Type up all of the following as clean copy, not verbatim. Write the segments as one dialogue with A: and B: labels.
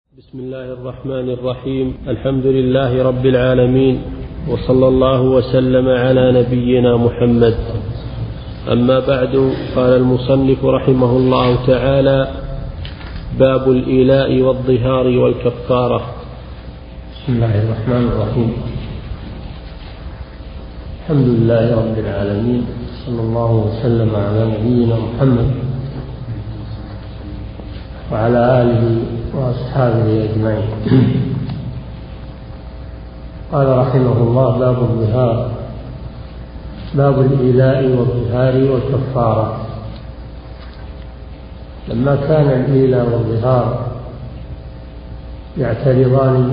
A: بسم الله الرحمن الرحيم. الحمد لله رب العالمين، وصلى الله وسلم على نبينا محمد. أما بعد، قال المصنف رحمه الله تعالى: باب الإيلاء والظهار والكفارة.
B: بسم الله الرحمن الرحيم. الحمد لله رب العالمين، صلى الله وسلم على نبينا محمد وعلى آله وأصحابه أجمعين. قال رحمه الله: باب الظهار، باب الإيلاء والظهار والكفارة. لما كان الإيلاء والظهار يعترضان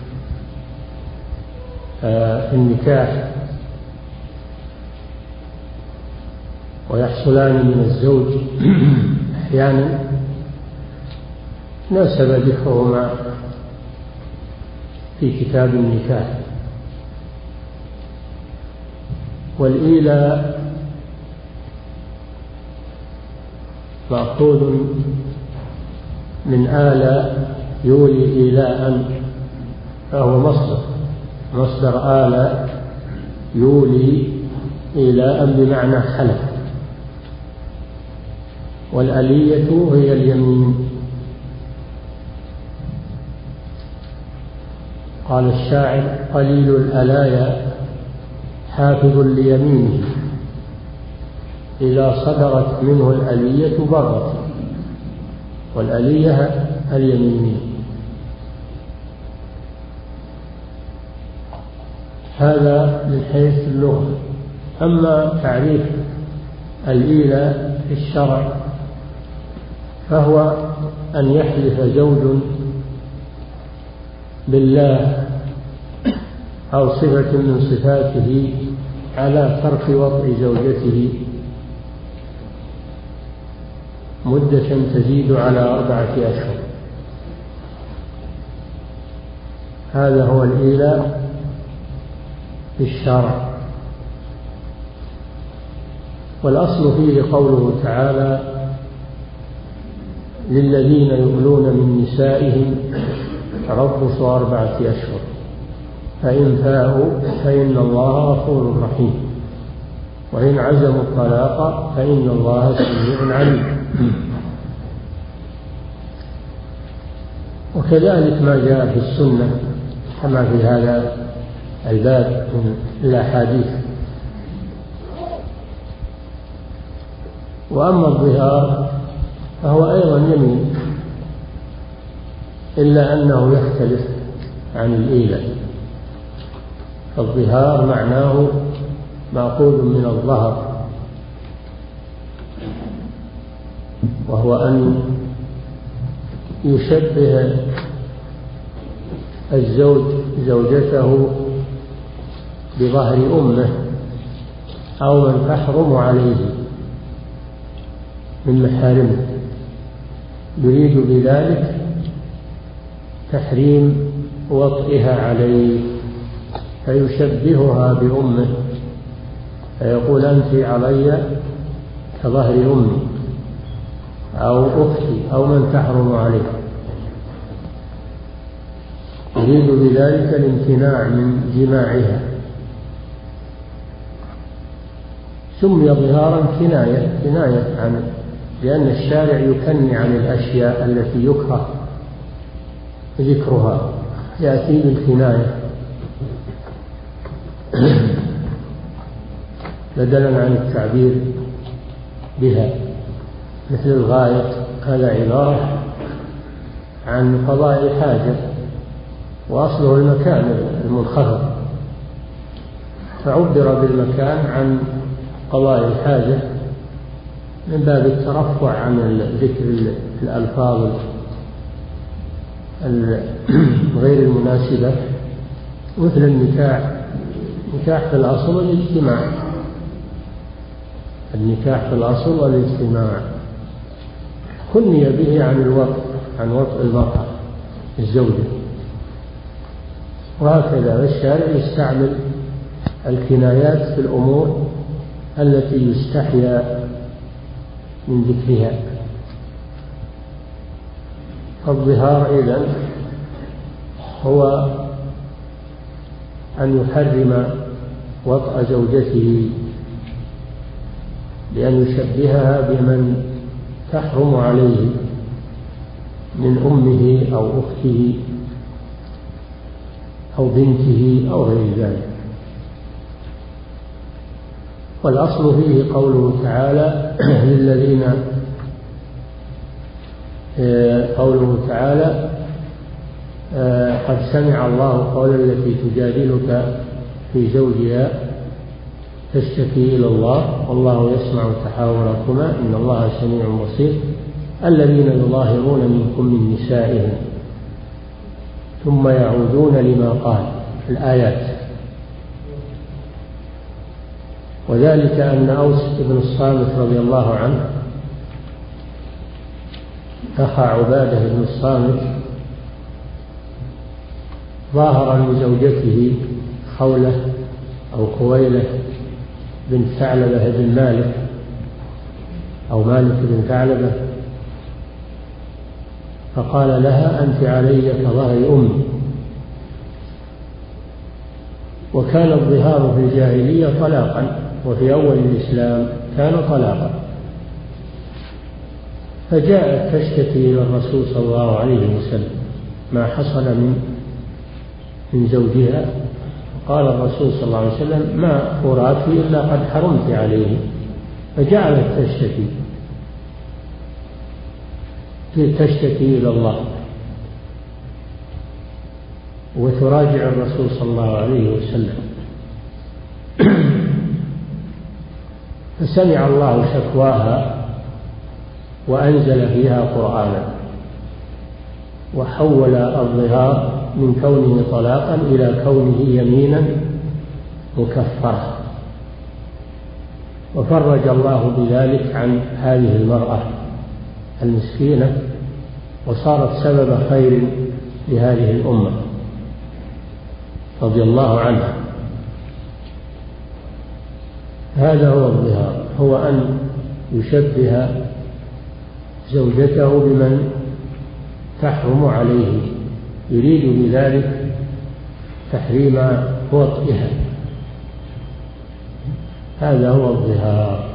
B: في النكاح ويحصلان من الزوج أحيانا، ناسب ذكرهما في كتاب النكاح. والإيلاء مأخوذ من آلة يولي إيلاء، فهو مصدر آلة يولي إيلاء بمعنى حلف. والآلية هي اليمين. قال الشاعر: قليل الآلايا حافظ ليمينه، إذا صدرت منه الآلية برت. والآلية اليمين. هذا من حيث اللغة. أما تعريف الإيلاء في الشرع فهو أن يحلف زوج بالله أو صفة من صفاته على ترك وطء زوجته مدة تزيد على 4 أشهر. هذا هو الإيلاء في الشرع. والأصل فيه قوله تعالى: للذين يؤلون من نسائهم تربص 4 أشهر، فإن فاءوا فإن الله غفور رحيم، وإن عزموا الطلاق فإن الله سميع عليم. وكذلك ما جاء في السنة كما في هذا الباب من الأحاديث. وأما الظهار فهو أيضا يمين، إلا أنه يختلف عن الإيلاء. الظهار معناه مأخوذ من الظهر، وهو أن يشبه الزوج زوجته بظهر أمه أو من تحرم عليه من محارمه، يريد بذلك تحريم وطئها عليه، فيشبهها بأمه، فيقول: أنت علي كظهر أمي أو أختي أو من تحرم عليه. يريد بذلك الامتناع من جماعها. سمي ظهارا كناية عنه، لأن الشارع يكني عن الأشياء التي يكره ذكرها، يأتي بالكناية بدلا عن التعبير بها. مثل الغائط، هذا عبارة عن قضاء الحاجة، وأصله المكان المنخفض، فعبر بالمكان عن قضاء الحاجة من باب الترفع عن ذكر الألفاظ غير المناسبة. مثل النكاح في الأصل الاجتماع. النكاح في الأصل الاجتماع، كني به عن وطء المرأة الزوجة. وهكذا الشارع يستعمل الكنايات في الأمور التي يستحيا من ذكرها. الظهار إذن هو أن يحرم وطأ زوجته بأن يشبهها بمن تحرم عليه من أمه أو أخته أو بنته أو غير ذلك. والأصل فيه قوله تعالى قد سمع الله قول التي تجادلك في زوجها تشتكي إلى الله والله يسمع تحاوركما إن الله سميع بصير. الذين يظاهرون منكم من نسائهم ثم يعودون لما قال الآيات. وذلك أن أوس بن الصامت رضي الله عنه أخا عبادة بن الصامت ظاهر لزوجته خولة أو خويلة بنت ثعلبة بن مالك أو مالك بن ثعلبة، فقال لها أنت علي كظهر أمي. وكان الظهار في الجاهلية طلاقا، وفي أول الإسلام كان طلاقا. فجاءت تشتكي إلى الرسول صلى الله عليه وسلم ما حصل من زوجها. قال الرسول صلى الله عليه وسلم ما أراك إلا قد حرمت عليه. فجعلت تشتكي إلى الله وتراجع الرسول صلى الله عليه وسلم. فسمع الله شكواها وأنزل فيها قرآنا وحول الظهار من كونه طلاقا إلى كونه يمينا مكفرة. وفرج الله بذلك عن هذه المرأة المسكينة وصارت سبب خير لهذه الأمة رضي الله عنها. هذا هو الظهار، هو أن يشبه زوجته بمن تحرم عليه، يريد بذلك تحريم وطئها. هذا هو الظهار.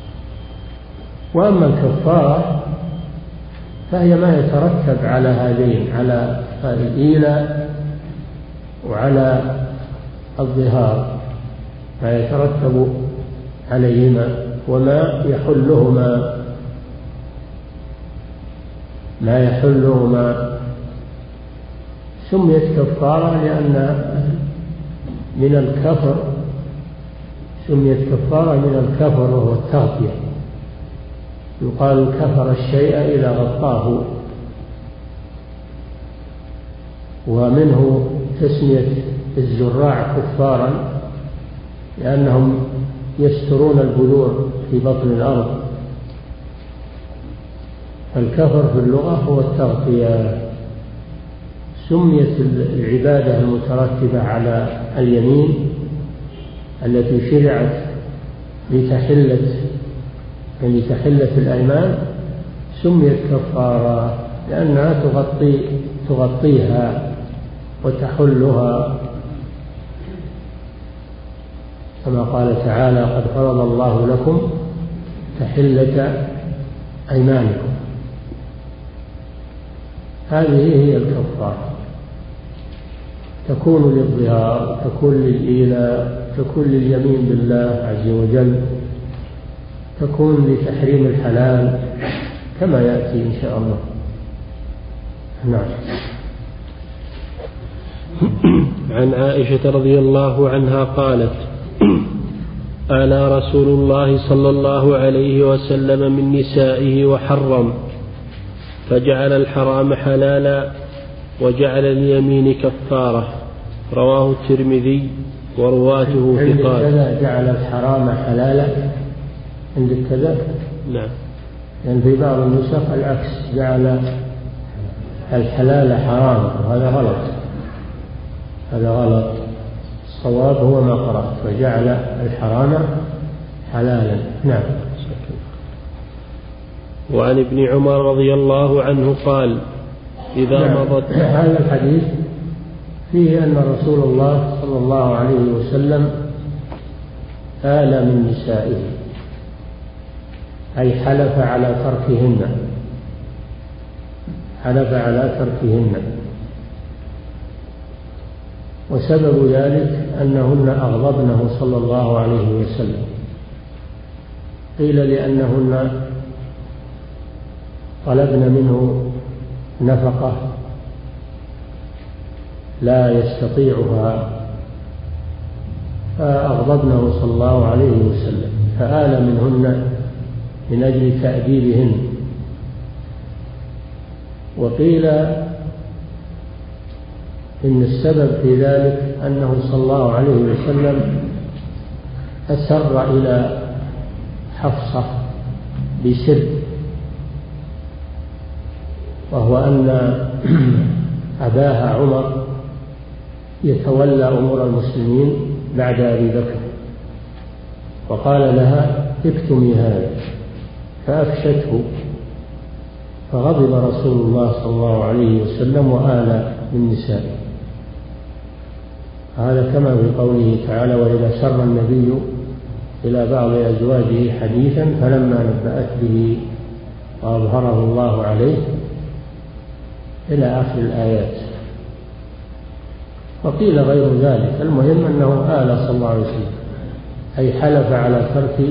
B: وأما الكفارة فهي ما يترتب على هذين، على الإيلاء وعلى الظهار، ما يترتب عليهما وما يحلهما، سميت كفارة لأن من الكفر، سميت كفارة من الكفر وهو التغطية. يقال كفر الشيء إذا غطاه. ومنه تسمية الزراع كفارا لأنهم يسترون البذور في بطن الأرض. الكفر في اللغة هو التغطية. سميت العبادة المترتبة على اليمين التي شرعت لتحلة الأيمان سميت كفارة لأنها تغطيها وتحلها، كما قال تعالى قد فرض الله لكم تحلة أيمانكم. هذه هي الكفارة، تكون للظهار، تكون للإيلاء، تكون لليمين بالله عز وجل، تكون لتحريم الحلال كما يأتي إن شاء الله. نعم.
A: عن عائشة رضي الله عنها قالت آلى رسول الله صلى الله عليه وسلم من نسائه وحرم، فجعل الحرام حلالا وجعل اليمين كفارة. رواه الترمذي ورواته ثقات.
B: عند جعل الحرام حلالا عند كذا.
A: نعم.
B: يعني في بعض النسخ العكس، جعل الحلال حراما، وهذا غلط. هذا غلط. الصواب هو ما قرأت، فجعل الحرام حلالا. نعم.
A: وعن ابن عمر رضي الله عنه قال إذا مضت.
B: هذا الحديث فيه أن رسول الله صلى الله عليه وسلم آل من نسائه، أي حلف على تركهن، وسبب ذلك أنهن أغضبنه صلى الله عليه وسلم. قيل لأنهن طلبن منه نفقة لا يستطيعها فأغضبنه صلى الله عليه وسلم فآل منهن من أجل تأديبهن. وقيل إن السبب في ذلك أنه صلى الله عليه وسلم أسر إلى حفصة بسر، وهو أن أباها عمر يتولى أمور المسلمين بعد أبي بكر، وقال لها اكتمي هذا، فأفشته، فغضب رسول الله صلى الله عليه وسلم وآل من نسائه. هذا كما في قوله تعالى: وإذا سر النبي إلى بعض أزواجه حديثا فلما نبأت به وأظهره الله عليه إلى آخر الآيات. وقيل غير ذلك. المهم أنه آل صلى الله عليه وسلم، أي حلف على ترك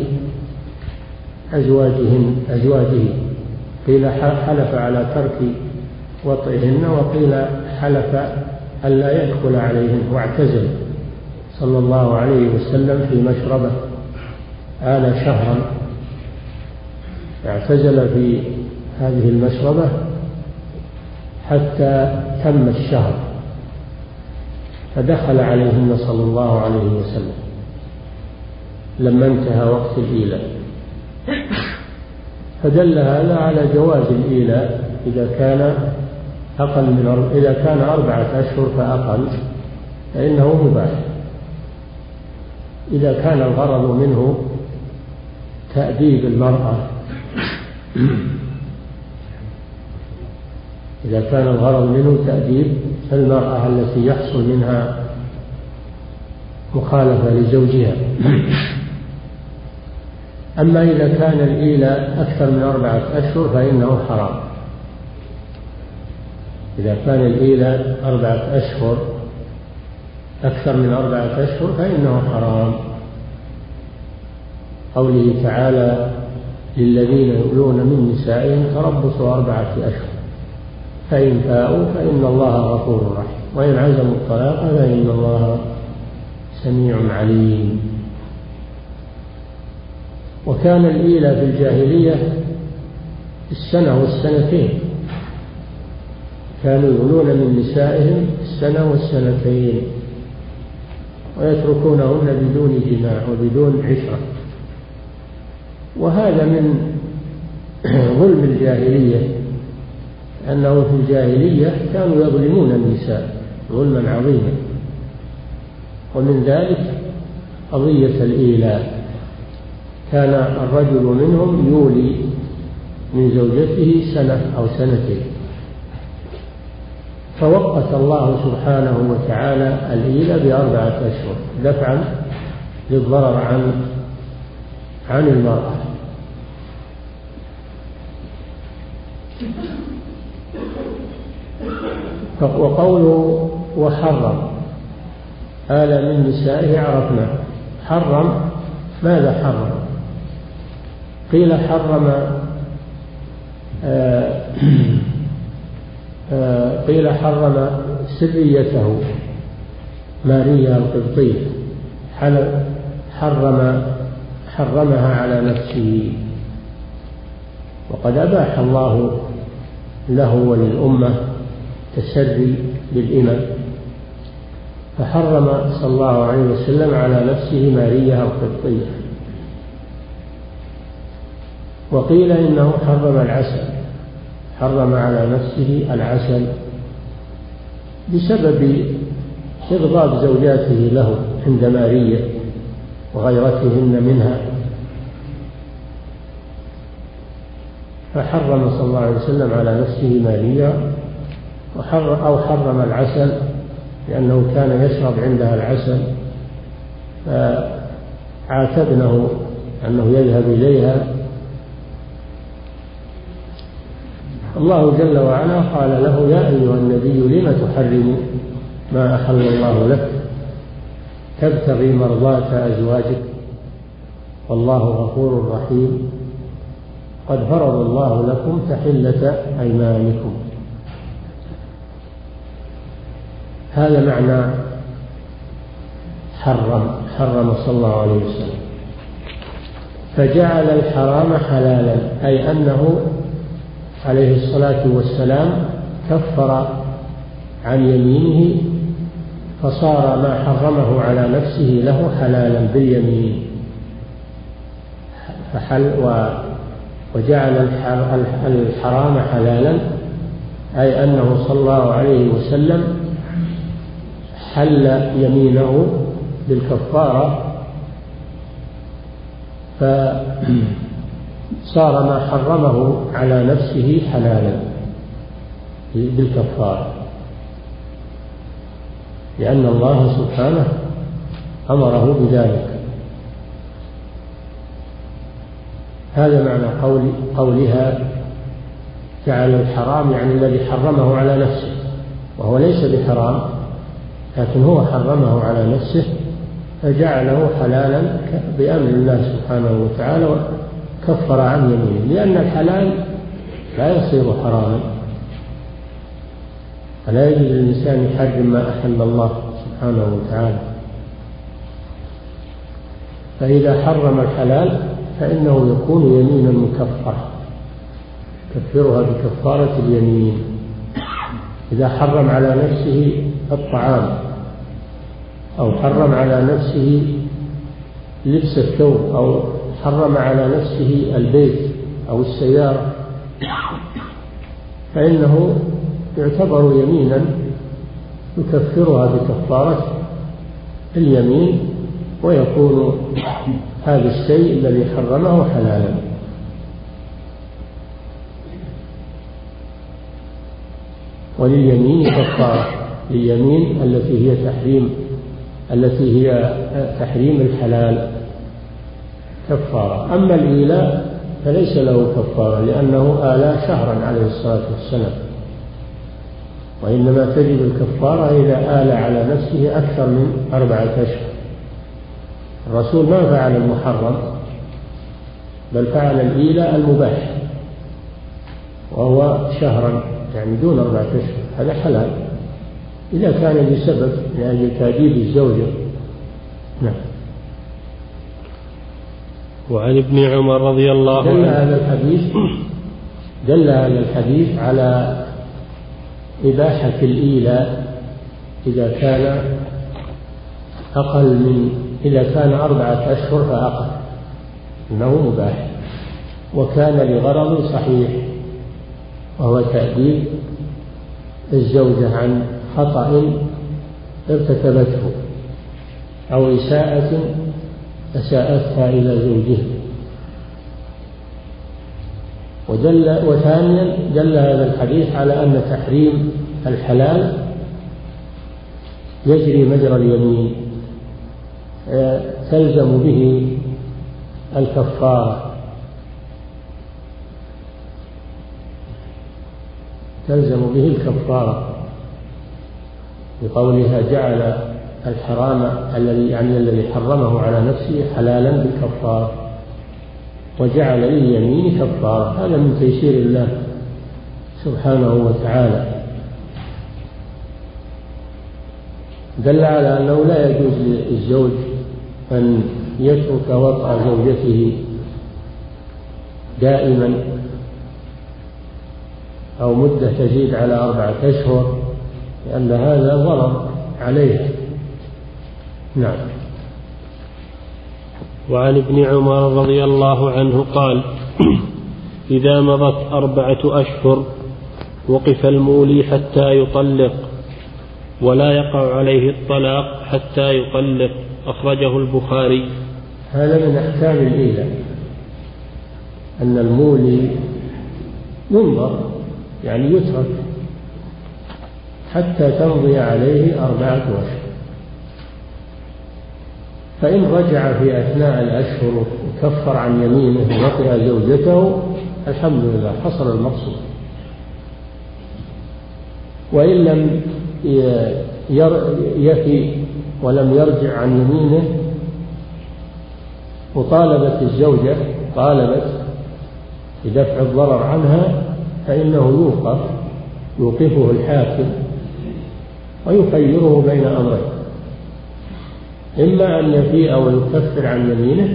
B: أزواجه. قيل حلف على ترك وطئهن، وقيل حلف ألا يدخل عليهن، واعتزل صلى الله عليه وسلم في مشربه، آل شهرا، اعتزل في هذه المشربة حتى تم الشهر، فدخل عليهن صلى الله عليه وسلم لما انتهى وقت الإيلاء. فدل هذا على جواز الإيلاء إذا كان 4 أشهر فأقل فإنه مباح. إذا كان الغرض منه تأديب المرأة، إذا كان الغرض منه تأديب المرأة التي يحصل منها مخالفة لزوجها. أما إذا كان الإيلاء أكثر من 4 أشهر فإنه حرام. إذا كان الإيلاء 4 أشهر أكثر من 4 أشهر فإنه حرام. قوله تعالى: للذين يؤلون من نسائهم تربص 4 أشهر فإن فاءوا فإن الله غفور رحيم وإن عزموا الطلاق فإن الله سميع عليم. وكان الإيلاء في الجاهلية 1 و2 كانوا يؤلون من نسائهم 1 و2 ويتركونهن بدون جماع وبدون عشرة. وهذا من ظلم الجاهلية، أنه في الجاهلية كانوا يظلمون النساء ظلما عظيما. ومن ذلك قضية الإيلاء، كان الرجل منهم يولي من زوجته 1 أو 2 فوقت الله سبحانه وتعالى الإيلاء ب4 أشهر دفعا للضرر عن المرأة. وقوله وحرم آل من نسائه عرفنا. حرم ماذا حرم؟ قيل حرم سريته ماريا القبطية، حرمها على نفسه. وقد أباح الله له وللأمة تسري بالإمام، فحرم صلى الله عليه وسلم على نفسه ماريا القبطية. وقيل إنه حرم العسل، حرم على نفسه العسل بسبب إغضاب زوجاته له عند ماريا وغيرتهن منها، فحرم صلى الله عليه وسلم على نفسه ماريا، أو حرم العسل لأنه كان يشرب عندها العسل، فعاتبنه أنه يذهب إليها. الله جل وعلا قال له: يا أيها النبي لم تحرم ما أحل الله لك تبتغي مرضاة أزواجك والله غفور رحيم قد فرض الله لكم تحلة أيمانكم. هذا معنى حرم صلى الله عليه وسلم. فجعل الحرام حلالا، أي أنه عليه الصلاة والسلام كفر عن يمينه فصار ما حرمه على نفسه له حلالا باليمين، وجعل الحرام حلالا، أي أنه صلى الله عليه وسلم حل يمينه بالكفارة، فصار ما حرمه على نفسه حلالا بالكفارة، لأن الله سبحانه أمره بذلك. هذا معنى قولها جعل الحرام، يعني الذي حرمه على نفسه، وهو ليس بحرام لكن هو حرمه على نفسه فجعله حلالا بأمر الله سبحانه وتعالى وكفر عن يمينه، لأن الحلال لا يصير حراما، فلا يجوز للإنسان يحرم ما أحل الله سبحانه وتعالى. فإذا حرم الحلال فإنه يكون يمينا مكفرة كفرها بكفارة اليمين. إذا حرم على نفسه الطعام أو حرم على نفسه لبس الثوب أو حرم على نفسه البيت أو السيارة فإنه يعتبر يمينا يكفرها بكفارة اليمين، ويكون هذا الشيء الذي حرمه حلالا. ولليمين كفارة، لليمين التي هي تحريم الحلال كفارة. أما الإيلاء فليس له كفارة، لأنه آلى شهرا عليه الصلاة والسلام، وإنما تجب الكفارة إذا آلى على نفسه أكثر من 4 أشهر. الرسول ما فعل المحرم بل فعل الإيلاء المباح، وهو شهرا يعني دون 4 أشهر، هذا حلال إذا كان بسبب لأجل تأديب الزوجة. نعم.
A: وعن ابن عمر رضي الله عنه
B: دل هذا الحديث على إباحة الإيلاء إذا كان إذا كان 4 أشهر فأقل، إنه مباح، وكان لغرض صحيح، وهو تأديب الزوجة عن خطأ ارتكبته أو إساءة أساءتها إلى زوجها. وثانيا دل هذا الحديث على أن تحريم الحلال يجري مجرى اليمين، تلزم به الكفارة، بقولها جعل الحرام الذي حرمه على نفسه حلالا بالكفارة، وجعل لليمين كفارة. هذا من تيسير الله سبحانه وتعالى. دل على أنه لا يجوز للزوج أن يترك وطأ زوجته دائما أو مدة تزيد على 4 أشهر، لأن هذا ضرر عليه. نعم.
A: وعن ابن عمر رضي الله عنه قال: إذا مضت 4 أشهر وقف المولي حتى يطلق، ولا يقع عليه الطلاق حتى يطلق. أخرجه البخاري.
B: هذا من أحكام الإيلاء، أن المولي ينظر، يعني يترك حتى تمضي عليه 4 أشهر. فإن رجع في أثناء الأشهر وكفر عن يمينه وطئ زوجته الحمد لله حصل المقصود. وإن لم يفي ولم يرجع عن يمينه وطالبت الزوجة بدفع الضرر عنها فإنه يوقفه الحاكم ويخيره بين أمرين: إما أن يفيء ويكفر عن يمينه،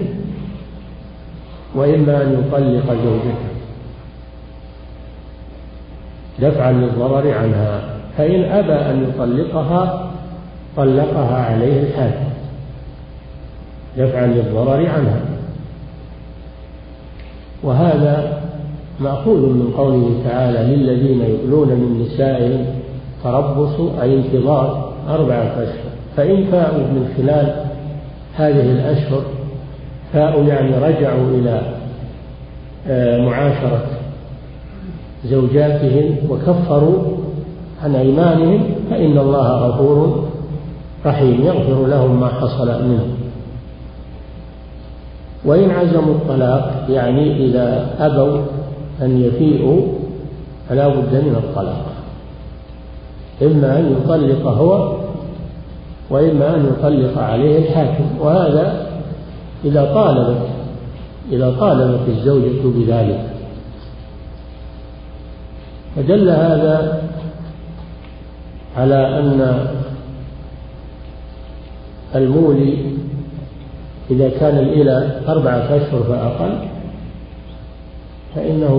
B: وإما أن يطلق زوجته دفعا للضرر عنها. فإن أبى أن يطلقها طلقها عليه الحاكم دفعا للضرر عنها. وهذا مأخوذ من قوله تعالى: للذين يؤلون من نسائهم تربص أي انتظار 4 أشهر. فإن فاءوا من خلال هذه الأشهر فاءوا يعني رجعوا إلى معاشرة زوجاتهم وكفروا عن أيمانهم فإن الله غفور رحيم يغفر لهم ما حصل منهم. وإن عزموا الطلاق يعني إذا أبوا أن يفيئوا فلا بد من الطلاق، إما أن يطلق هو وإما أن يطلق عليه الحاكم. وهذا إذا طالبت الزوجة بذلك. فدل هذا على أن المولي إذا كان إلى 4 أشهر فأقل فإنه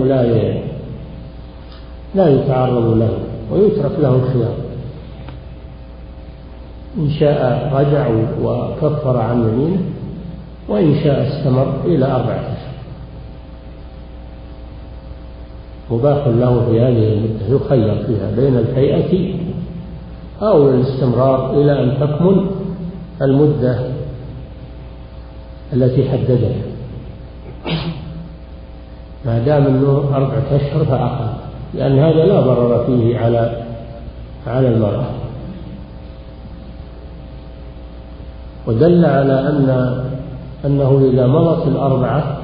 B: لا يتعرض له ويترك له الخيار. إن شاء رجع وكفر عن يمينه، وإن شاء استمر إلى 4 أشهر مباح له في هذه المدة يخير فيها بين الفيئة أو الاستمرار إلى أن تكمل المدة التي حددها، ما دام أنه 4 أشهر فأقل، لأن هذا لا ضرر فيه على المرأة. ودل على أنه إذا مضت 4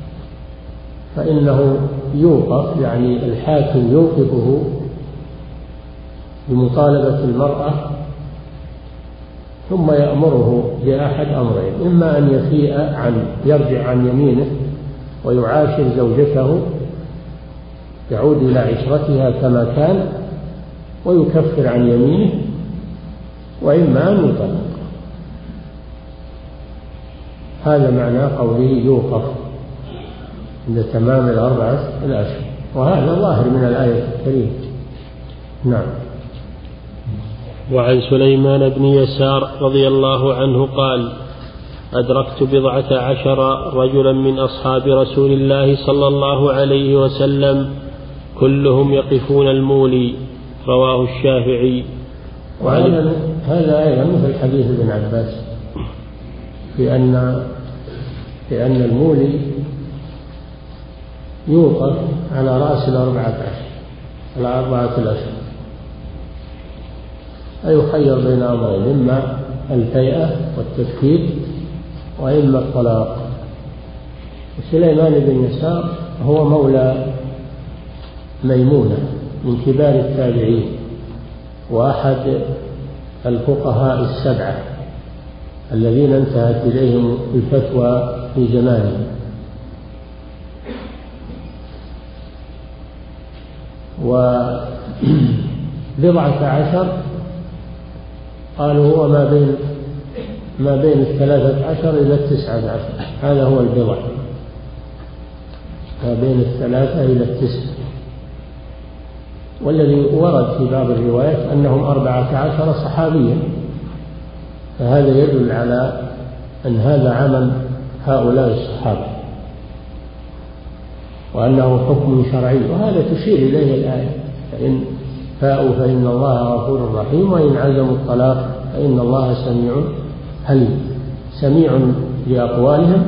B: فإنه يوقف، يعني الحاكم يوقفه بمطالبة المرأة ثم يأمره بأحد أمرين: إما أن يرجع عن يمينه ويعاشر زوجته يعود إلى عشرتها كما كان ويكفر عن يمينه، وإما أن يطلق. هذا معنى قوله يوقف عند تمام 4 أشهر، وهذا ظاهر من الآية الكريمة. نعم.
A: وعن سليمان بن يسار رضي الله عنه قال: أدركت 14 رجلا من أصحاب رسول الله صلى الله عليه وسلم كلهم يقفون المولي. رواه الشافعي.
B: هذا أيضا مثل حديث ابن عباس في أن المولي يوقف على رأس 4 أشهر، أيخير بين أمرين: إما الفيئة والتفكير وإما الطلاق. سليمان بن يسار هو مولى ميمونة من كبار التابعين وأحد الفقهاء 7 الذين انتهت إليهم الفتوى في زمانه. و14 قالوا هو ما بين 13 إلى 19، هذا هو البضع، ما بين 3 إلى 9. والذي ورد في بعض الروايات أنهم 14 صحابيا، فهذا يدل على أن هذا عمل هؤلاء الصحابة وأنه حكم شرعي، وهذا تشير إليه الآية: فإن فاءوا فإن الله غفور رحيم، وإن عزموا الطلاق فإن الله سميع عليم. سميع بأقوالهم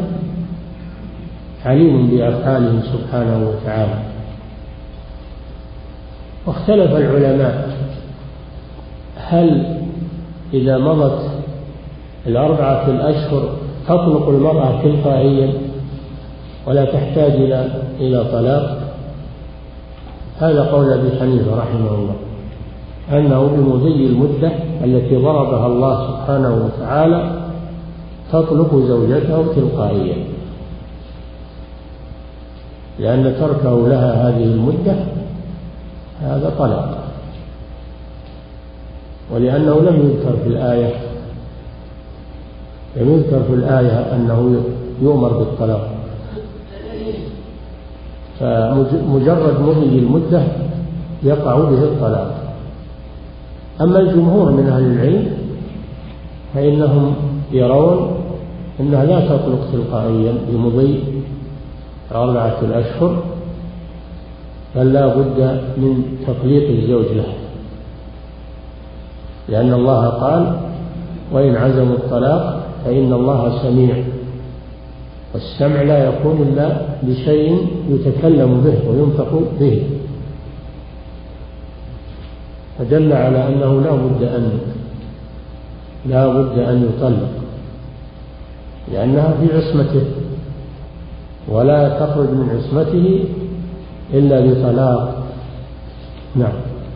B: عليم بأفعالهم سبحانه وتعالى. واختلف العلماء هل إذا مضت 4 الأشهر تطلق المرأة تلقائيا ولا تحتاج إلى طلاق؟ هذا قول أبي حنيفة رحمه الله، أنه بمضي المدة التي ضربها الله سبحانه وتعالى تطلق زوجته تلقائيا، لأن تركه لها هذه المدة هذا طلاق، ولأنه لم يذكر في الآية أنه يؤمر بالطلاق، فمجرد مضي المدة يقع به الطلاق. أما الجمهور من أهل العلم فإنهم يرون أنها لا تطلق تلقائيا بمضي 4 الأشهر، بل لا بد من تطليق الزوج له، لأن الله قال: وإن عزموا الطلاق فإن الله سميع، والسمع لا يكون إلا بشيء يتكلم به وينطق به، فدل على أنه لا بد أن يطلق، لأنها في عصمته، ولا تخرج من عصمته إلا بطلاق. نعم.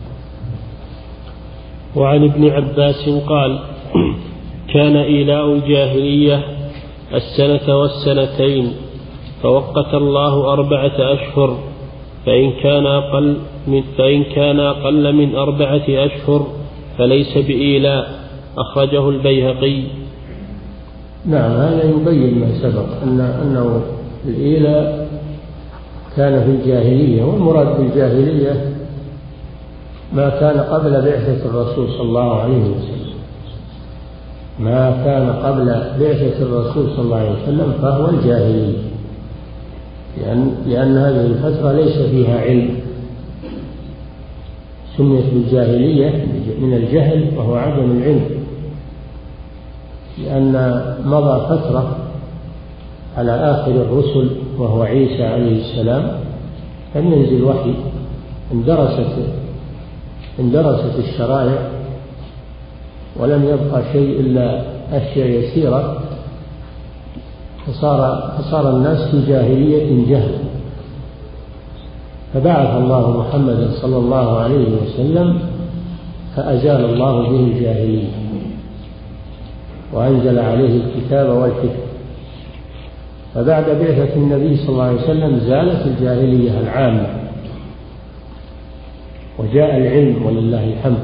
A: وعن ابن عباس قال: كان إيلاء الجاهلية 1 والسنتين، فوقت الله 4 أشهر، فإن كان أقل من 4 أشهر فليس بإيلاء. أخرجه البيهقي.
B: نعم، هذا يبين ما سبق أنه الإيلاء كان في الجاهلية، والمراد بالجاهلية ما كان قبل بعثة الرسول صلى الله عليه وسلم، ما كان قبل بعثة الرسول صلى الله عليه وسلم فهو الجاهلية، لأن هذه الفترة ليس فيها علم، سميت بالجاهلية من الجهل وهو عدم العلم، لأن مضى فترة على آخر الرسل وهو عيسى عليه السلام لم ينزل وحي، اندرست الشرائع ولم يبقى شيء إلا أشياء يسيرة، فصار الناس في جاهلية جهل، فبعث الله محمدا صلى الله عليه وسلم فأزال الله به الجاهلية وأنزل عليه الكتاب والحكمة، فبعد بعثة النبي صلى الله عليه وسلم زالت الجاهلية العامة وجاء العلم ولله الحمد،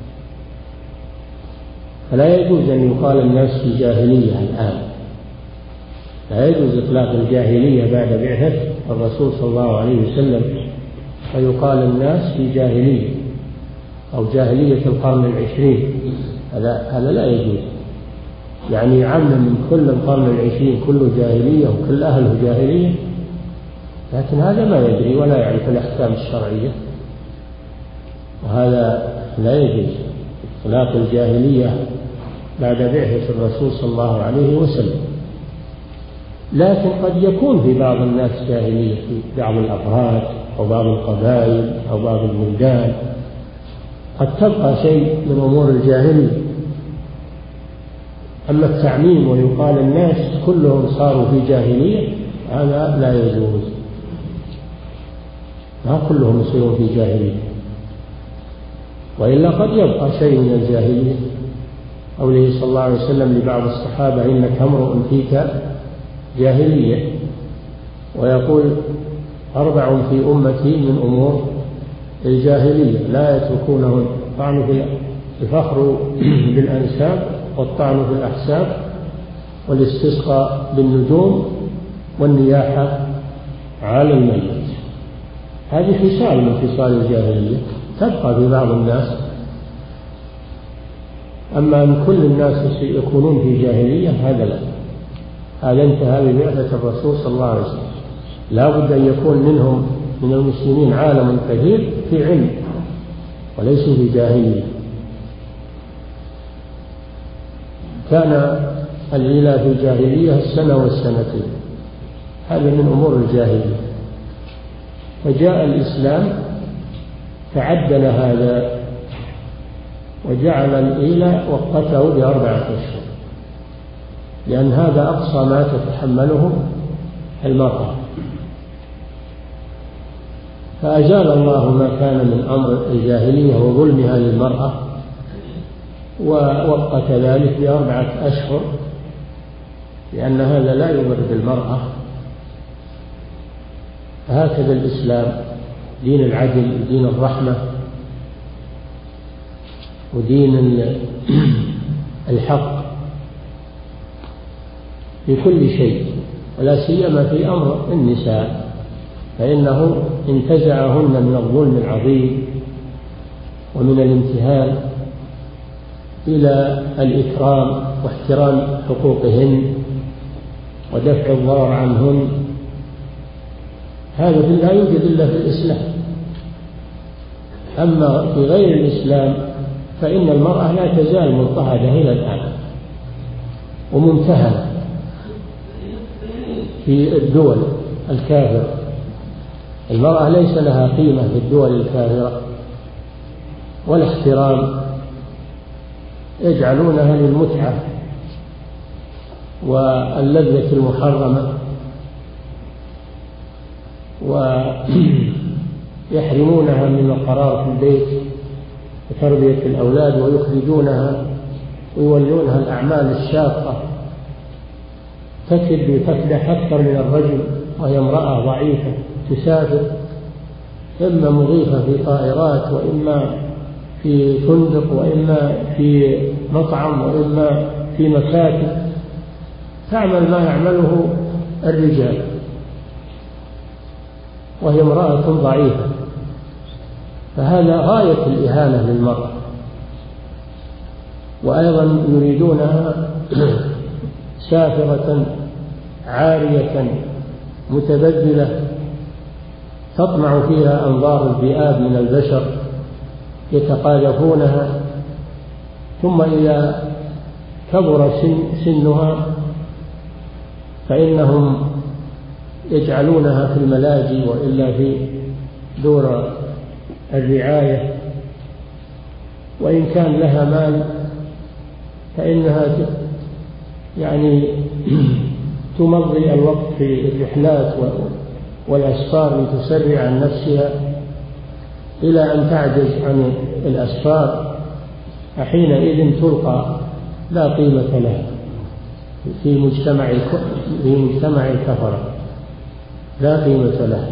B: فلا يجوز أن يقال الناس في جاهلية الآن، لا يجوز إطلاق الجاهلية بعد بعثة الرسول صلى الله عليه وسلم فيقال الناس في جاهلية أو جاهلية القرن 20، هذا لا يجوز، يعني عم من كل القرن 20 كله جاهلية وكل أهله جاهلية، لكن هذا ما يدري ولا يعرف الأحكام الشرعية، وهذا لا يجوز إطلاق الجاهلية بعد بعثة الرسول صلى الله عليه وسلم. لكن قد يكون في بعض الناس جاهلية في بعض الأفراد أو بعض القبائل أو بعض البلدان، قد تبقى شيء من أمور الجاهلية. أما التعميم ويقال الناس كلهم صاروا في جاهلية هذا لا يجوز، ما كلهم يصيرون في جاهلية، وإلا قد يبقى شيء من الجاهلية. قوله صلى الله عليه وسلم لبعض الصحابة: إنك امرؤ فيك جاهلية، ويقول: 4 في أمتي من أمور الجاهلية لا يتركونهن: الطعن في الفخر بالأنساب، والطعن في الأحساب، والاستسقاء بالنجوم، والنياحة على الميت. هذه خصال من خصال الجاهلية تبقى في بعض الناس، أما أن كل الناس يكونون في جاهلية هذا لا، هذا انتهى ببعثة الرسول صلى الله عليه وسلم. لا بد أن يكون منهم من المسلمين عالم كثير في علم وليسوا في جاهلية. كان الإيلاء في الجاهلية 1 والسنتين، هذا من أمور الجاهلية، وجاء الإسلام فعدل هذا وجعل الإيلة وقته ب4 أشهر، لأن هذا أقصى ما تتحمله المرأة. فأزال الله ما كان من أمر الجاهلية وظلمها للمرأة، ووقت ذلك ب4 أشهر، لأن هذا لا يضر بالمرأة. هكذا الإسلام دين العدل ودين الرحمة ودين الحق في كل شيء، ولا سيما في أمر النساء، فإنه انتزعهن من الظلم العظيم ومن الامتهان إلى الإكرام واحترام حقوقهن ودفع الضرر عنهن. هذا لا يوجد إلا في الإسلام. أما في غير الإسلام فإن المرأة لا تزال مضطهدة إلى الآن وممتهنة في الدول الكافرة. المرأة ليس لها قيمة في الدول الكافرة ولا احترام، يجعلونها للمتعة واللذة المحرمة، ويحرمونها من القرار في البيت وتربية الأولاد، ويخرجونها ويولونها الأعمال الشاقة، تكد وتكدح أكثر من الرجل، وهي امرأة ضعيفة تسافر إما مضيفة في طائرات، وإما في فندق، وإما في مطعم، وإما في مكاتب، تعمل ما يعمله الرجال، وهي امرأة ضعيفة. فهذا غاية الإهانة للمرأة. وأيضا يريدونها سافرة عارية متبذلة تطمع فيها أنظار الذئاب من البشر يتقاذفونها، ثم إذا كبر سنها فإنهم يجعلونها في الملاجئ وإلا في دور الرعاية، وإن كان لها مال فإنها يعني تمضي الوقت في الرحلات والأسفار لتسرع عن نفسها إلى أن تعجز عن الأسفار، حينئذ تلقى لا قيمة لها في مجتمع الكفرة، لا قيمة لها،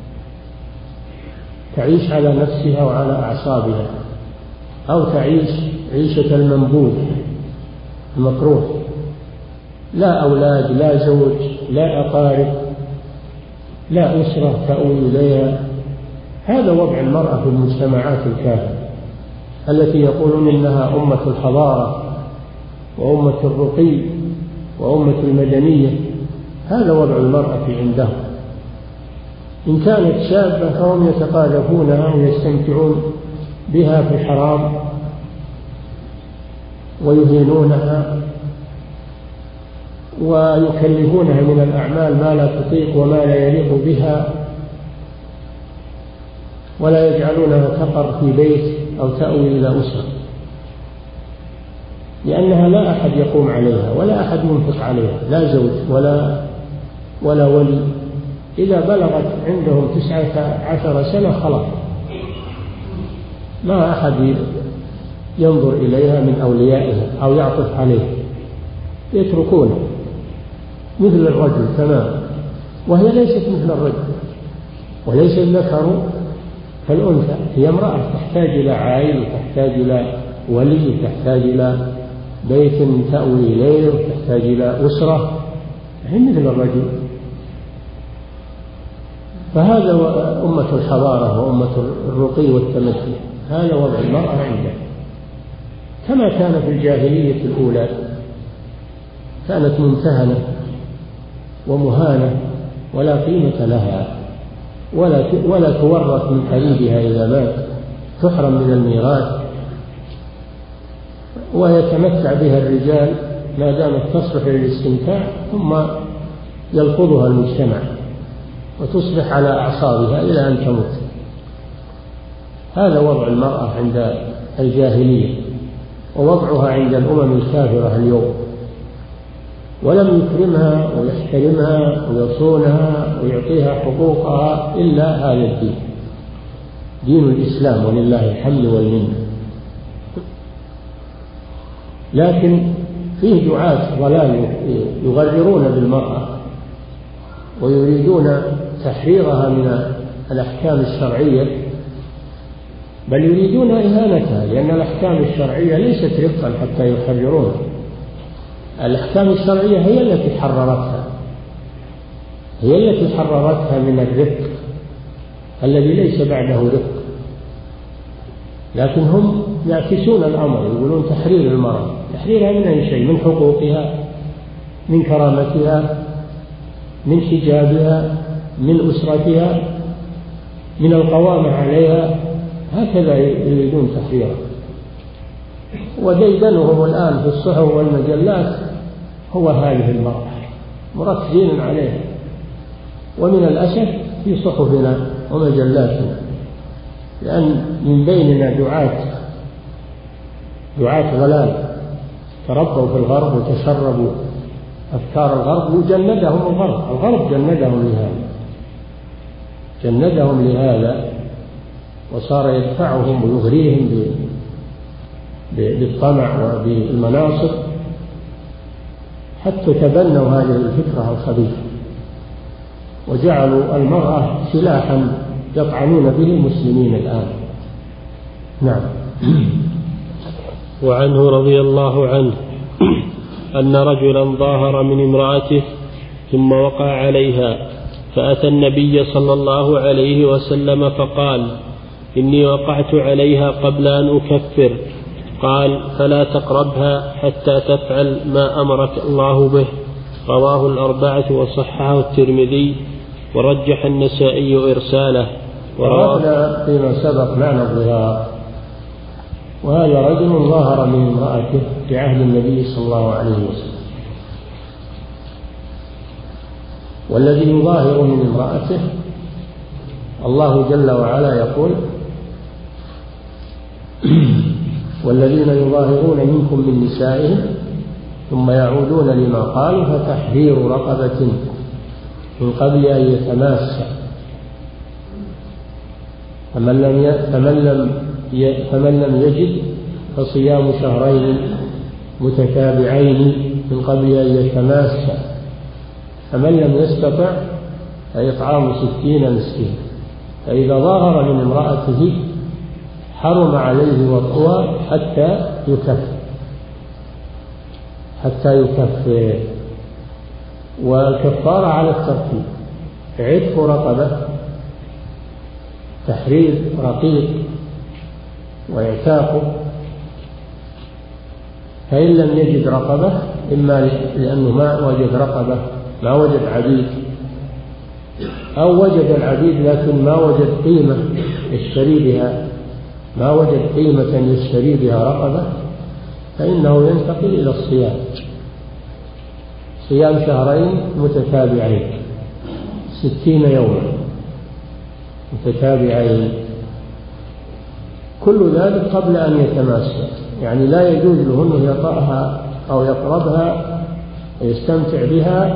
B: تعيش على نفسها وعلى أعصابها، أو تعيش عيشة المنبوذ المكروه، لا أولاد، لا زوج، لا أقارب، لا أسرة تأوي إليها. هذا وضع المرأة في المجتمعات الكافرة التي يقولون إنها أمة الحضارة وأمة الرقي وأمة المدنية. هذا وضع المرأة عندهم. إن كانت شابة فهم يتقاذفونها ويستمتعون بها في الحرام ويهينونها ويكلفونها من الأعمال ما لا تطيق وما لا يليق بها، ولا يجعلونها تقر في بيت أو تأوي إلى أسرة، لأنها لا أحد يقوم عليها ولا أحد ينفق عليها، لا زوج ولا ولي. إذا بلغت عندهم 19 سنة خلاص ما أحد ينظر إليها من أوليائها أو يعطف عليها، يتركونه مثل الرجل تمام، وهي ليست مثل الرجل وليس الذكر كالأنثى. هي امرأة تحتاج إلى عائل وتحتاج إلى ولي وتحتاج إلى بيت تأوي إليه وتحتاج إلى أسرة، هي مثل الرجل. فهذا أمة الحضارة وأمة الرقي والتمكين، هذا وضع المرأة عندها، كما كان في الجاهلية الأولى، كانت ممتهنة ومهانة ولا قيمة لها، ولا تورث من قريبها إذا مات، تحرم من الميراث، ويتمتع بها الرجال ما دامت تصلح للاستمتاع، ثم يلفظها المجتمع وتصبح على أعصابها إلى أن تموت. هذا وضع المرأة عند الجاهلية. ووضعها عند الأمم الكافرة اليوم، ولم يكرمها ويحترمها ويصونها ويعطيها حقوقها إلا هذا الدين، دين الإسلام، ولله الحمد والمنة. لكن فيه دعاة ضلال يغررون بالمرأة ويريدون تحريرها من الأحكام الشرعية، بل يريدون إهانتها، لأن الأحكام الشرعية ليست رفقا حتى يحررونها. الأحكام الشرعية هي التي حررتها، هي التي حررتها من الرفق الذي ليس بعده رفق. لكن هم يعكسون الأمر، يقولون تحرير المرأة، تحريرها من أي شيء؟ من حقوقها، من كرامتها، من حجابها، من أسرتها، من القوامة عليها، هكذا يريدون تحريرها. وديدنهم الآن في الصحف والمجلات هو هذه المرأة، مركزين عليها، ومن الأسف في صحفنا ومجلاتنا، لأن من بيننا دعاة ضلال تربوا في الغرب وتشربوا أفكار الغرب، وجندهم الغرب جندهم لهذا وصار يدفعهم ويغريهم بالطمع وبالمناصب حتى تبنوا هذه الفكرة الخبيثة، وجعلوا المرأة سلاحا يطعنون به المسلمين الآن. نعم.
A: وعنه رضي الله عنه أن رجلا ظاهر من امرأته ثم وقع عليها، فأتى النبي صلى الله عليه وسلم فقال: إني وقعت عليها قبل أن أكفر. قال: فلا تقربها حتى تفعل ما أمرك الله به. رواه الأربعة وصححه الترمذي ورجح النسائي إرساله.
B: وهذا فيما سبق معنى الظهار، وهذا رجل ظاهر من امرأته في عهد النبي صلى الله عليه وسلم، والذي يظاهر من امرأته الله جل وعلا يقول: والذين يظاهرون منكم من نسائهم ثم يعودون لما قالوا فتحرير رقبة من قبل أن يتماسا، فمن لم يجد فصيام شهرين متتابعين من قبل أن يتماسا، فمن لم يستطع فإطعام 60 مسكينا. فإذا ظاهر من امرأته حرم عليه وطئها حتى يكفر. والكفارة على الترتيب: عتق رقبة، تحرير رقيق وإعتاقه، فإن لم يجد رقبة، إما لأنه ما وجد رقبة، ما وجد عبيد، أو وجد العبيد لكن ما وجد قيمة يشتري بها، ما وجد قيمة يشتري بها رقبة، فإنه ينتقل إلى الصيام، صيام شهرين متتابعين 60 يوما متتابعين، كل ذلك قبل أن يتماسا، يعني لا يجوز له أنه يطأها أو يقربها ويستمتع بها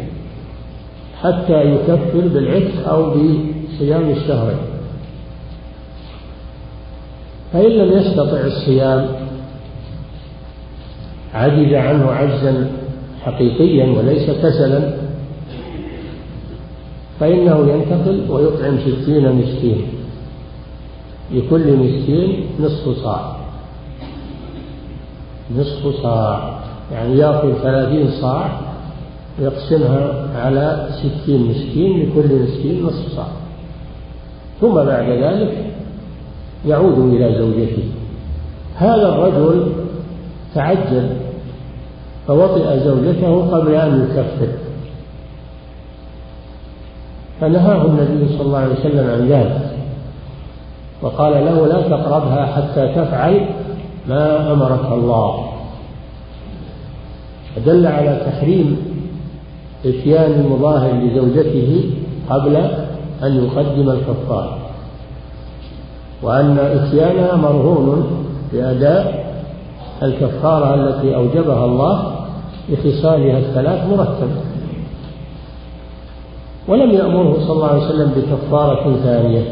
B: حتى يكفر بالعتق أو بصيام الشهرين. فإن لم يستطع الصيام، عجز عنه عجزا حقيقيا وليس كسلا، فإنه ينتقل ويطعم 60 مسكين، لكل مسكين نصف صاع، يعني يأخذ 30 صاع ويقسمها على 60 مسكين، لكل مسكين نصف صاع، ثم بعد ذلك يعود إلى زوجته. هذا الرجل تعجل فوطئ زوجته قبل أن يكفر، فنهاه النبي صلى الله عليه وسلم عن ذلك، وقال له: لا تقربها حتى تفعل ما أمرك الله. فدل على تحريم إتيان المظاهر لزوجته قبل أن يقدم الكفارة، وأن إتيانها مرهون بأداء الكفارة التي أوجبها الله بخصالها الثلاث مرتبة، ولم يأمره صلى الله عليه وسلم بكفارة ثانية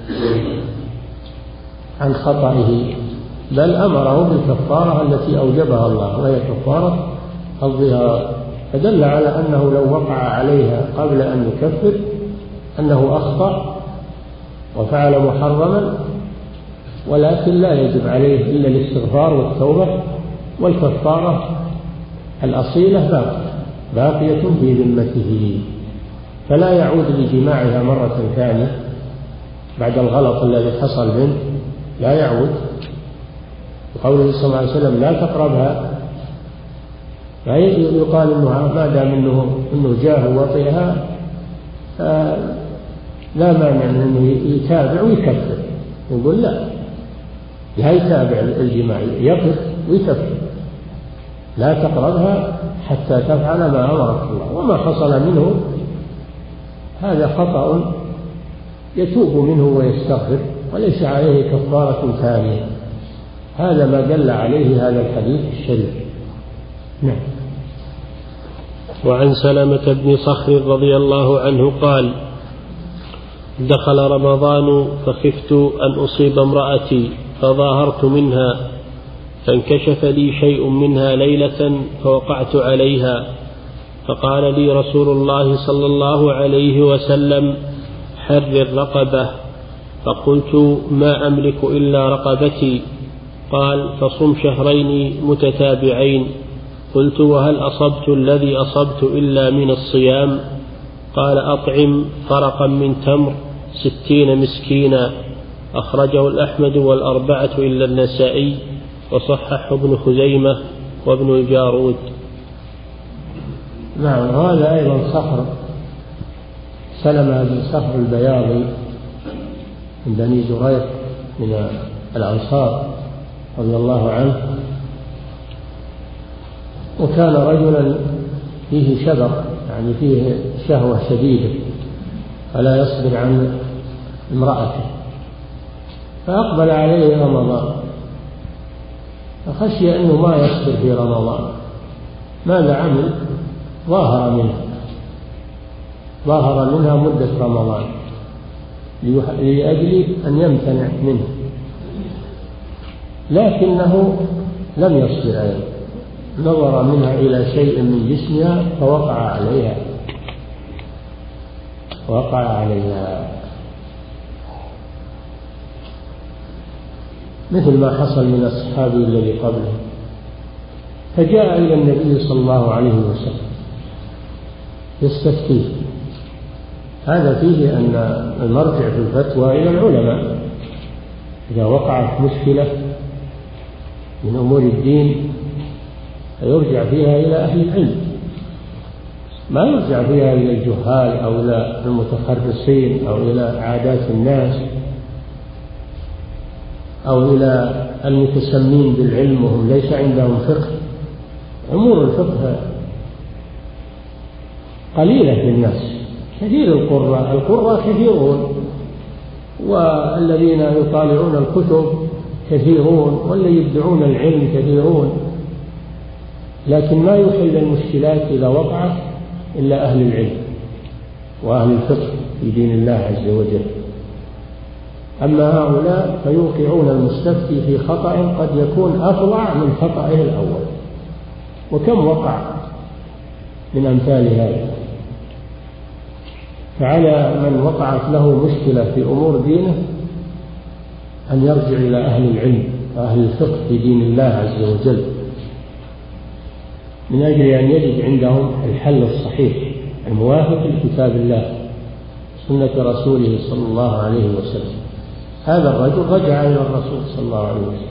B: عن خطئه، بل أمره بالكفارة التي أوجبها الله وهي كفارة الظهار، فدل على أنه لو وقع عليها قبل أن يكفر أنه أخطأ وفعل محرما، ولكن لا يجب عليه إلا الاستغفار والتوبة، والكفارة الأصيلة باقية في ذمته، فلا يعود لجماعها مرة ثانية بعد الغلط الذي حصل منه، لا يعود. وقوله صلى الله عليه وسلم لا تقربها، لا يقال إنها ما دام إنه جاه وطئها لا مانع أنه يتابع ويكفر، يقول لا يتابع الجماع، يقف ويكفر، لا تقربها حتى تفعل ما أمرك الله، وما حصل منه هذا خطأ يتوب منه ويستغفر وليس عليه كفارة ثانية. هذا ما دل عليه هذا الحديث الشريف. نعم.
A: وعن سلمة بن صخر رضي الله عنه قال: دخل رمضان فخفت أن أصيب امرأتي فظاهرت منها، فانكشف لي شيء منها ليلة فوقعت عليها، فقال لي رسول الله صلى الله عليه وسلم: حرر رقبة. فقلت: ما أملك إلا رقبتي. قال: فصم شهرين متتابعين. قلت: وهل أصبت الذي أصبت إلا من الصيام؟ قال: أطعم فرقا من تمر 60 مسكينا. أخرجه الأحمد والأربعة إلا النسائي، وصححه ابن خزيمة وابن الجارود.
B: نعم. هذا أيضا صخر، سلمة بن صخر البياضي من بني زريق من الأنصار رضي الله عنه، وكان رجلا فيه شبر، يعني فيه شهوة شديدة فلا يصبر عن امرأته، فأقبل عليه رمضان فخشي أنه ما يصبر في رمضان. ماذا عمل؟ ظاهر منها مدة رمضان لأجل أن يمتنع منه، لكنه لم يصبر أيضا، نظر منها إلى شيء من جسمها فوقع عليها مثل ما حصل من الصحابي الذي قبله، فجاء إلى النبي صلى الله عليه وسلم يستفتيه. هذا فيه أن المرجع في الفتوى إلى العلماء، إذا وقعت مشكلة من أمور الدين فيرجع فيها إلى أهل العلم، ما يرجع فيها إلى الجهال أو إلى المتخرصين أو إلى عادات الناس أو إلى المتسمين بالعلم وهم ليس عندهم فقه. أمور الفقه قليلة للناس، كثير القراء كثيرون، والذين يطالعون الكتب كثيرون، والذين يدعون العلم كثيرون، لكن ما يحل المشكلات إذا وقعت إلا أهل العلم وأهل الفقه في دين الله عز وجل. أما هؤلاء فيوقعون المستفتي في خطأ قد يكون أفظع من خطأه الأول، وكم وقع من أمثال هذا. فعلى من وقعت له مشكلة في أمور دينه أن يرجع إلى أهل العلم وأهل الفقه في دين الله عز وجل، من أجل أن يجد عندهم الحل الصحيح الموافق لكتاب الله سنة رسوله صلى الله عليه وسلم. هذا الرجل رجع إلى الرسول صلى الله عليه وسلم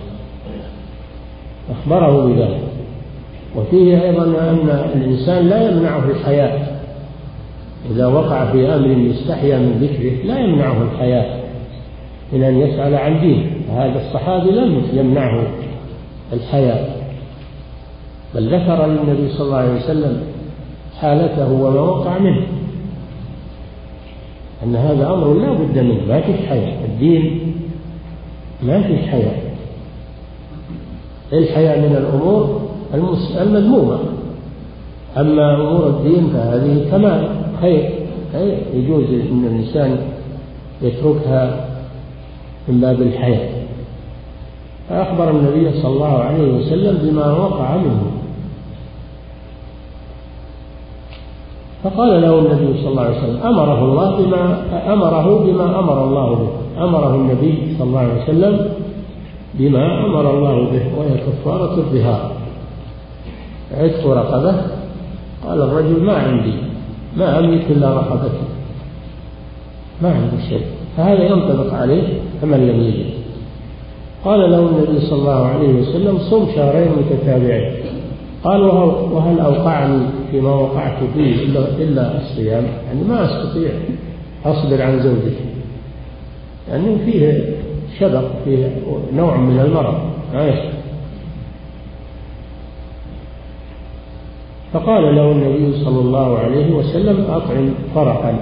B: أخبره بذلك. وفيه أيضا أن الإنسان لا يمنعه الحياء إذا وقع في أمر يستحيا من ذكره، لا يمنعه الحياء من أن يسأل عن دينه. هذا الصحابي لم يمنعه الحياء، بل ذكر للنبي صلى الله عليه وسلم حالته وما وقع منه، أن هذا أمر لا بد منه، ما فيش حياء، الدين ما فيش حياء. الحياء من الأمور المذمومة. أما أمور الدين فهذه كمال خير، يجوز أن الإنسان يتركها من باب الحياء. فأخبر النبي صلى الله عليه وسلم بما وقع منه، فقال له النبي صلى الله عليه وسلم أمره بما أمر الله به. أمره النبي صلى الله عليه وسلم بما أمر الله به، وهي كفارة الظهار، عتق رقبة. قال الرجل ما أملك إلا رقبتي، ما عندي شيء، فهذا ينطبق عليه كمن لم يجد. قال له النبي صلى الله عليه وسلم صم شهرين متتابعين. قال وهل أوقعني فيما وقعت فيه إلا الصيام؟ يعني ما أستطيع أصبر عن زوجتي، يعني فيه شبق، فيه نوع من المرض ما يستطيع. فقال له النبي صلى الله عليه وسلم أطعم فرقا،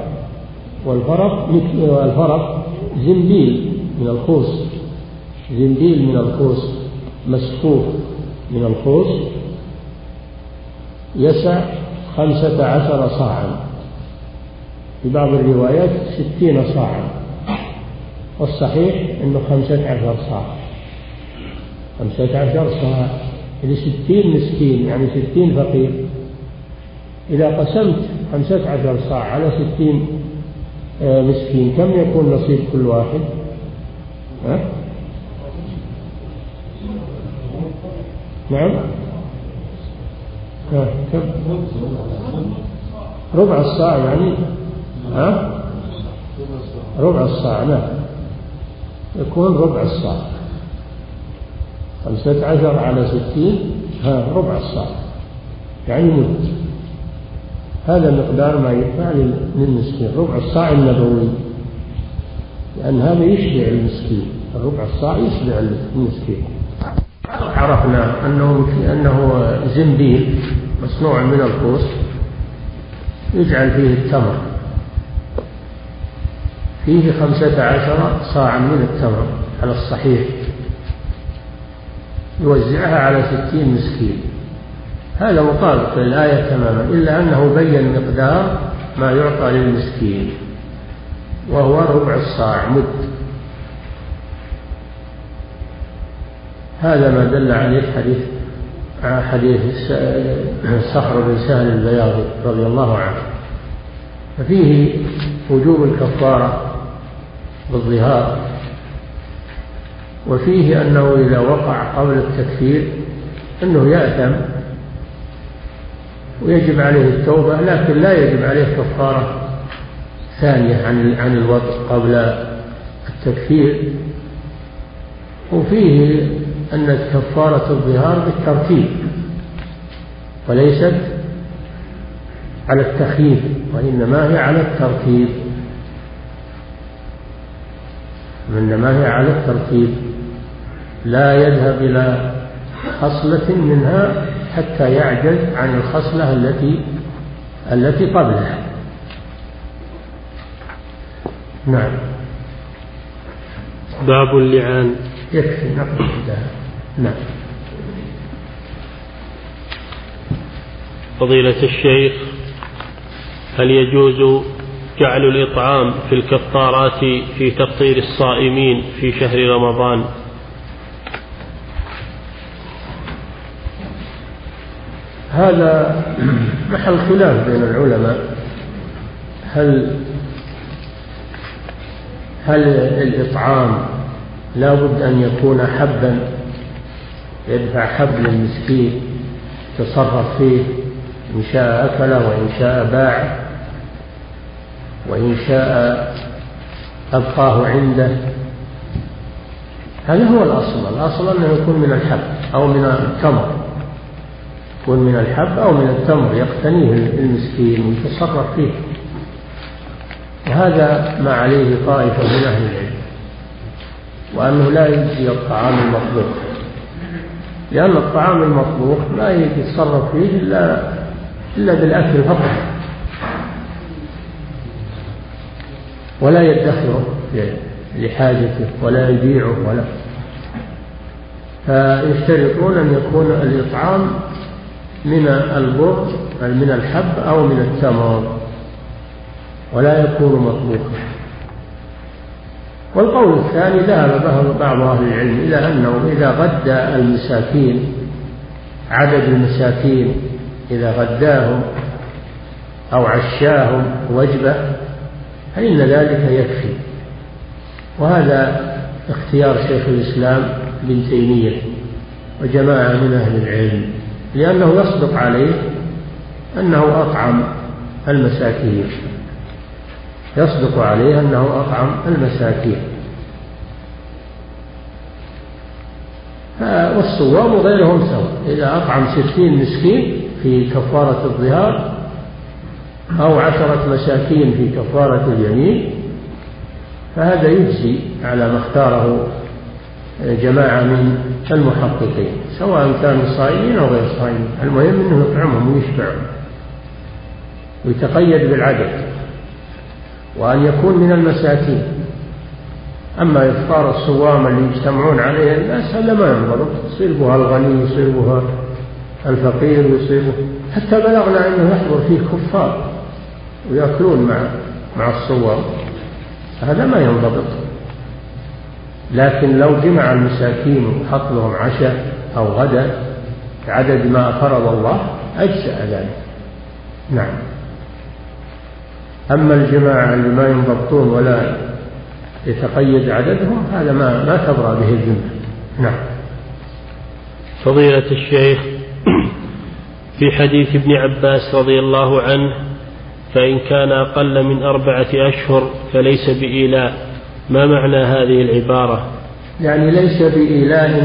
B: والفرق زنبيل من الخوص، زنبيل من الخوص مسفوف من الخوص، يسع 15 صاعا، في بعض الروايات 60 صاعا، والصحيح أنه 15 صاع. 15 صاع يعني 60 مسكين، يعني 60 فقير. إذا قسمت 15 صاع على 60 مسكين كم يكون نصيب كل واحد؟ نعم، كم؟ ربع الصاع يعني، ربع الصاع، نعم، يكون ربع الصاع. 15 على 60 ربع الصاع، يعني مد. هذا مقدار ما يدفع للمسكين، ربع الصاع النبوي، لأن هذا يشبع المسكين، الربع الصاع يشبع المسكين. عرفنا أنه زنبيل مصنوع من الخوص يجعل فيه التمر، فيه 15 صاعا من التمر على الصحيح، يوزعها على 60 مسكين. هذا مطابق للآية تماما، إلا أنه بين مقدار ما يعطى للمسكين، وهو ربع الصاع مد. هذا ما دل عليه حديث صخر بن سهل البياضي رضي الله عنه. ففيه وجوب الكفارة بالظهار، وفيه أنه إذا وقع قبل التكفير أنه يأثم ويجب عليه التوبة، لكن لا يجب عليه كفارة ثانية عن الوطء قبل التكفير. وفيه أن كفارة الظهار بالترتيب وليست على التخيير، وإنما هي على الترتيب، إنما هي على الترتيب، لا يذهب إلى خصلة منها حتى يعجز عن الخصلة التي قبلها. نعم.
A: باب اللعان.
B: يكفي نقل ده. نعم.
A: فضيلة الشيخ، هل يجوز جعل الإطعام في الكفارات في تفطير الصائمين في شهر رمضان؟
B: هذا محل خلاف بين العلماء، هل الإطعام لا بد أن يكون حبا، يدفع حب للمسكين تصرف فيه، إن شاء أكله وإن شاء باع وإن شاء أبقاه عنده؟ هذا هو الأصل أنه يكون من الحب أو من التمر، يكون من الحب أو من التمر يقتنيه المسكين ويتصرف فيه. وهذا ما عليه طائفة من أهل العلم، وأنه لا يجزي الطعام المطبوخ، لأن الطعام المطبوخ لا يتصرف فيه إلا بالأكل فقط، ولا يدخره لحاجته ولا يبيعه فيشترطون أن يكون الإطعام من البر من الحب أو من التمر ولا يكون مطبوخا. والقول الثاني ذهب بعض أهل العلم إلى أنه إذا غدى المساكين عدد المساكين إذا غداهم أو عشاهم وجبة فإن ذلك يكفي. وهذا اختيار شيخ الإسلام ابن تيمية وجماعة من أهل العلم، لأنه يصدق عليه أنه أطعم المساكين، يصدق عليه أنه أطعم المساكين. والصوام غيرهم سواء، إذا أطعم 60 مسكين في كفارة الظهار أو 10 مساكين في كفارة اليمين فهذا يجزي على ما اختاره جماعة من المحققين، سواء كانوا صائمين أو غير صائمين، المهم أنه يطعمهم ويشبعهم ويتقيد بالعدد وأن يكون من المساكين. أما إفطار الصوام اللي يجتمعون عليه الناس هذا ما ينضبط، يصير بها الغني ويصير بها الفقير ويصير حتى بلغنا أنه يحضر فيه كفار ويأكلون مع الصوام، هذا ما ينضبط. لكن لو جمع المساكين وحط لهم عشاء أو غدا عدد ما فرض الله أجزأ ذلك. نعم. أما الجماعة اللي ما ينضبطون ولا يتقيد عددهم هذا ما تبرأ به الذمة. نعم.
A: فضيلة الشيخ، في حديث ابن عباس رضي الله عنه فإن كان أقل من 4 أشهر فليس بإيلاء، ما معنى هذه العبارة؟
B: يعني ليس بإيلاء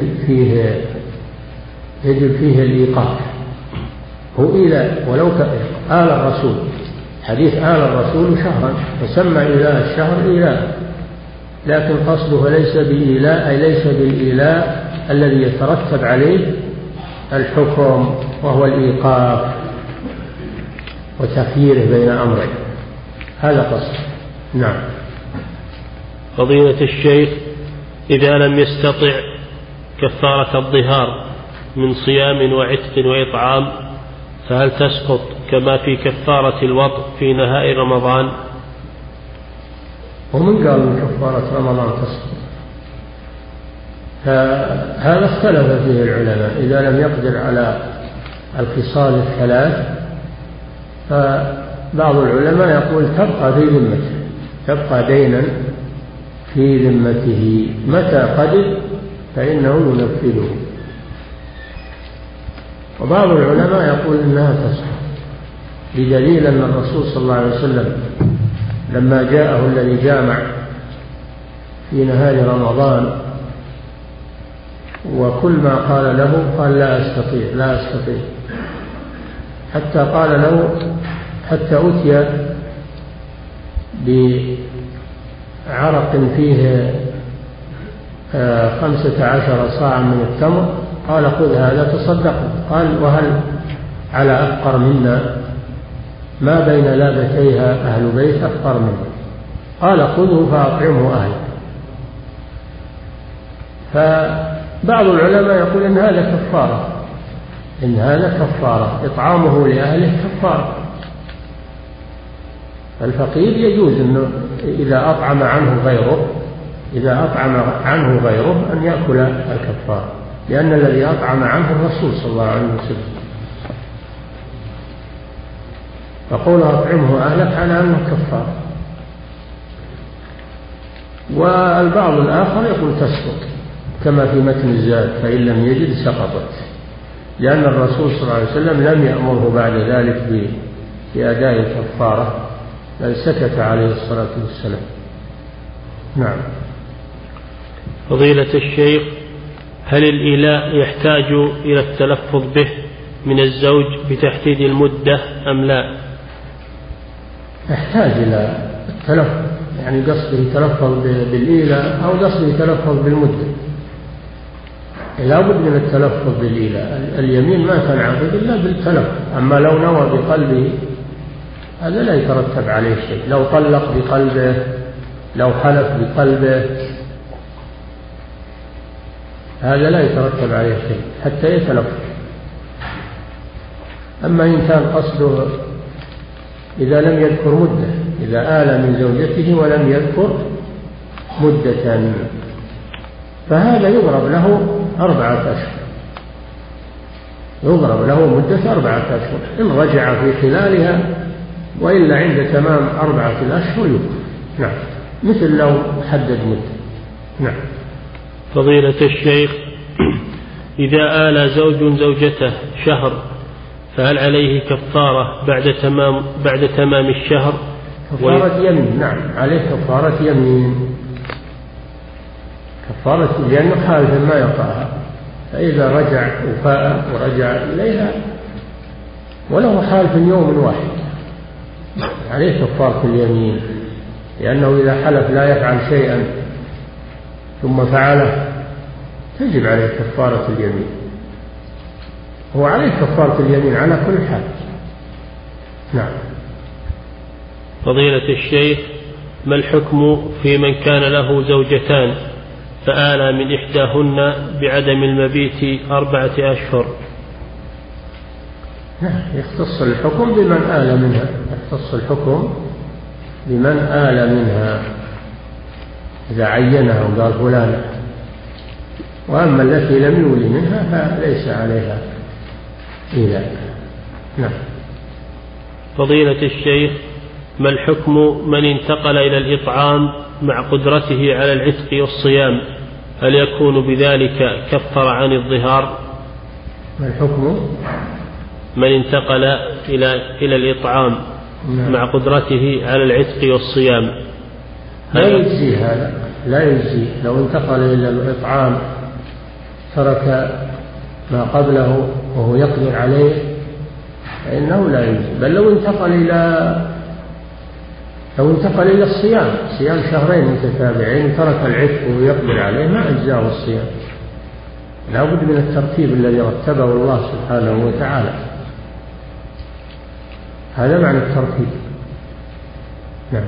B: يجب فيه الإيقاف، هو إيلاء ولو آل الرسول، حديث آل الرسول شهرا فسمى إيلاء الشهر إيلاء، لكن قصده ليس بإيلاء أي ليس بالإيلاء الذي يترتب عليه الحكم وهو الإيقاف وتخييره بين أمرين، هذا قصد. نعم.
A: فضيلة الشيخ، إذا لم يستطع كفارة الظهار من صيام وعتق وإطعام فهل تسقط كما في كفارة الوطء في نهاء رمضان؟
B: ومن قال من كفارة رمضان تسقط؟ هذا اختلف فيه العلماء. إذا لم يقدر على الخصال الثلاث فبعض العلماء يقول تبقى في ذمته، تبقى دينا في ذمته، متى قدر فإنه ينفذه. وبعض العلماء يقول إنها تسقط بدليل أن الرسول صلى الله عليه وسلم لما جاءه الذي جامع في نهار رمضان وكل ما قال له قال لا أستطيع حتى قال له حتى أتي بعرق فيه 15 صاعا من التمر، قال خذ هذا تصدق. قال وهل على أفقر منا ما بين لابتيها أهل بيت أفقر منه؟ قال خذه فأطعمه أهله. فبعض العلماء يقول إن هذا كفارة، إن هذا كفارة، إطعامه لأهله كفارة. الفقير يجوز أنه إذا أطعم عنه غيره أن يأكل الكفارة، لأن الذي أطعم عنه الرسول صلى الله عليه وسلم، فقول أطعمه أهلك على أنه كفارة. والبعض الآخر يقول تسقط كما في متن الزاد فإن لم يجد سقطت، لأن الرسول صلى الله عليه وسلم لم يأمره بعد ذلك بأداء الكفارة بل سكت عليه الصلاة والسلام. نعم.
A: فضيلة الشيخ، هل الإيلاء يحتاج إلى التلفظ به من الزوج بتحديد المدة أم لا؟
B: يحتاج إلى التلفظ، يعني قصده يتلفظ بالإيلاء أو قصده يتلفظ بالمدة، لا بد من التلفظ بالإيلاء. اليمين ما تنعقد إلا بالتلفظ، أما لو نوى بقلبه هذا لا يترتب عليه شيء، لو طلق بقلبه لو حلف بقلبه هذا لا يترتب عليه شيء حتى يتلفظ. أما إن كان قصده إذا لم يذكر مدة، إذا آل من زوجته ولم يذكر مدة، فهذا يضرب له 4 أشهر، يضرب له مدة 4 أشهر إن رجع في خلالها، وإلا عند تمام 4 أشهر يكفر. نعم، مثل لو حدد مدة. نعم.
A: فضيلة الشيخ، إذا آل زوج زوجته شهر فهل عليه كفارة بعد تمام الشهر؟
B: كفارة يمين. نعم، عليه كفارة يمين، كفارة، لأنه حالف ما يقعها، فإذا رجع وفاء ورجع إليها وله حالف يوم واحد عليه كفارة اليمين، لأنه إذا حلف لا يفعل شيئا ثم فعله تجب عليه كفارة اليمين، هو عليه كفارة اليمين على كل حال. نعم.
A: فضيلة الشيخ، ما الحكم في من كان له زوجتان فآل من إحداهن بعدم المبيت 4 أشهر؟
B: يختص الحكم بمن آل منها، يختص الحكم بمن آل منها إذا عينها وقال فلان، وأما التي لم يولي منها فليس عليها إيلاء. نعم.
A: فضيلة الشيخ، ما الحكم من انتقل إلى الإطعام مع قدرته على العتق والصيام، هل يكون بذلك كفر عن الظهار؟
B: ما الحكم
A: من انتقل إلى الإطعام مع قدرته على العتق والصيام؟
B: لا يجزي هذا، لا يجزي. لو انتقل إلى الإطعام ترك ما قبله وهو يقدر عليه فإنه لا يجزي. بل لو انتقل إلى الصيام، صيام 2 شهرين متتابعين، ترك العتق وهو يقدر عليه ما أجزاه الصيام. لا بد من الترتيب الذي رتبه الله سبحانه وتعالى، هذا معنى الترتيب. نعم.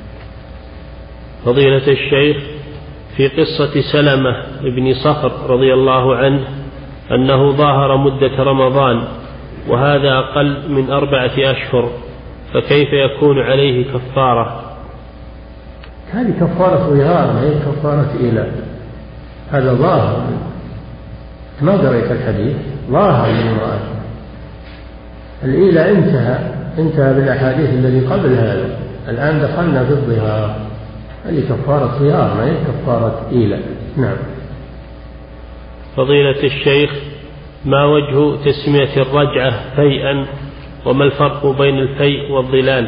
A: فضيلة الشيخ، في قصة سلمة بن صخر رضي الله عنه أنه ظاهر مدة رمضان وهذا أقل من 4 أشهر، فكيف يكون عليه كفارة؟
B: هذه كفارة ظهار، ما هي كفارة إيلاء. هذا ظاهر، ما قريت الحديث، ظاهر من المرأة. الإيلاء انتهى بالأحاديث الذي قبل هذا، الآن دخلنا في الظهار، هذه كفارة ظهار ما هي كفارة إيلاء. نعم.
A: فضيلة الشيخ، ما وجه تسمية الرجعة فيئا، وما الفرق بين الفيء والظلال؟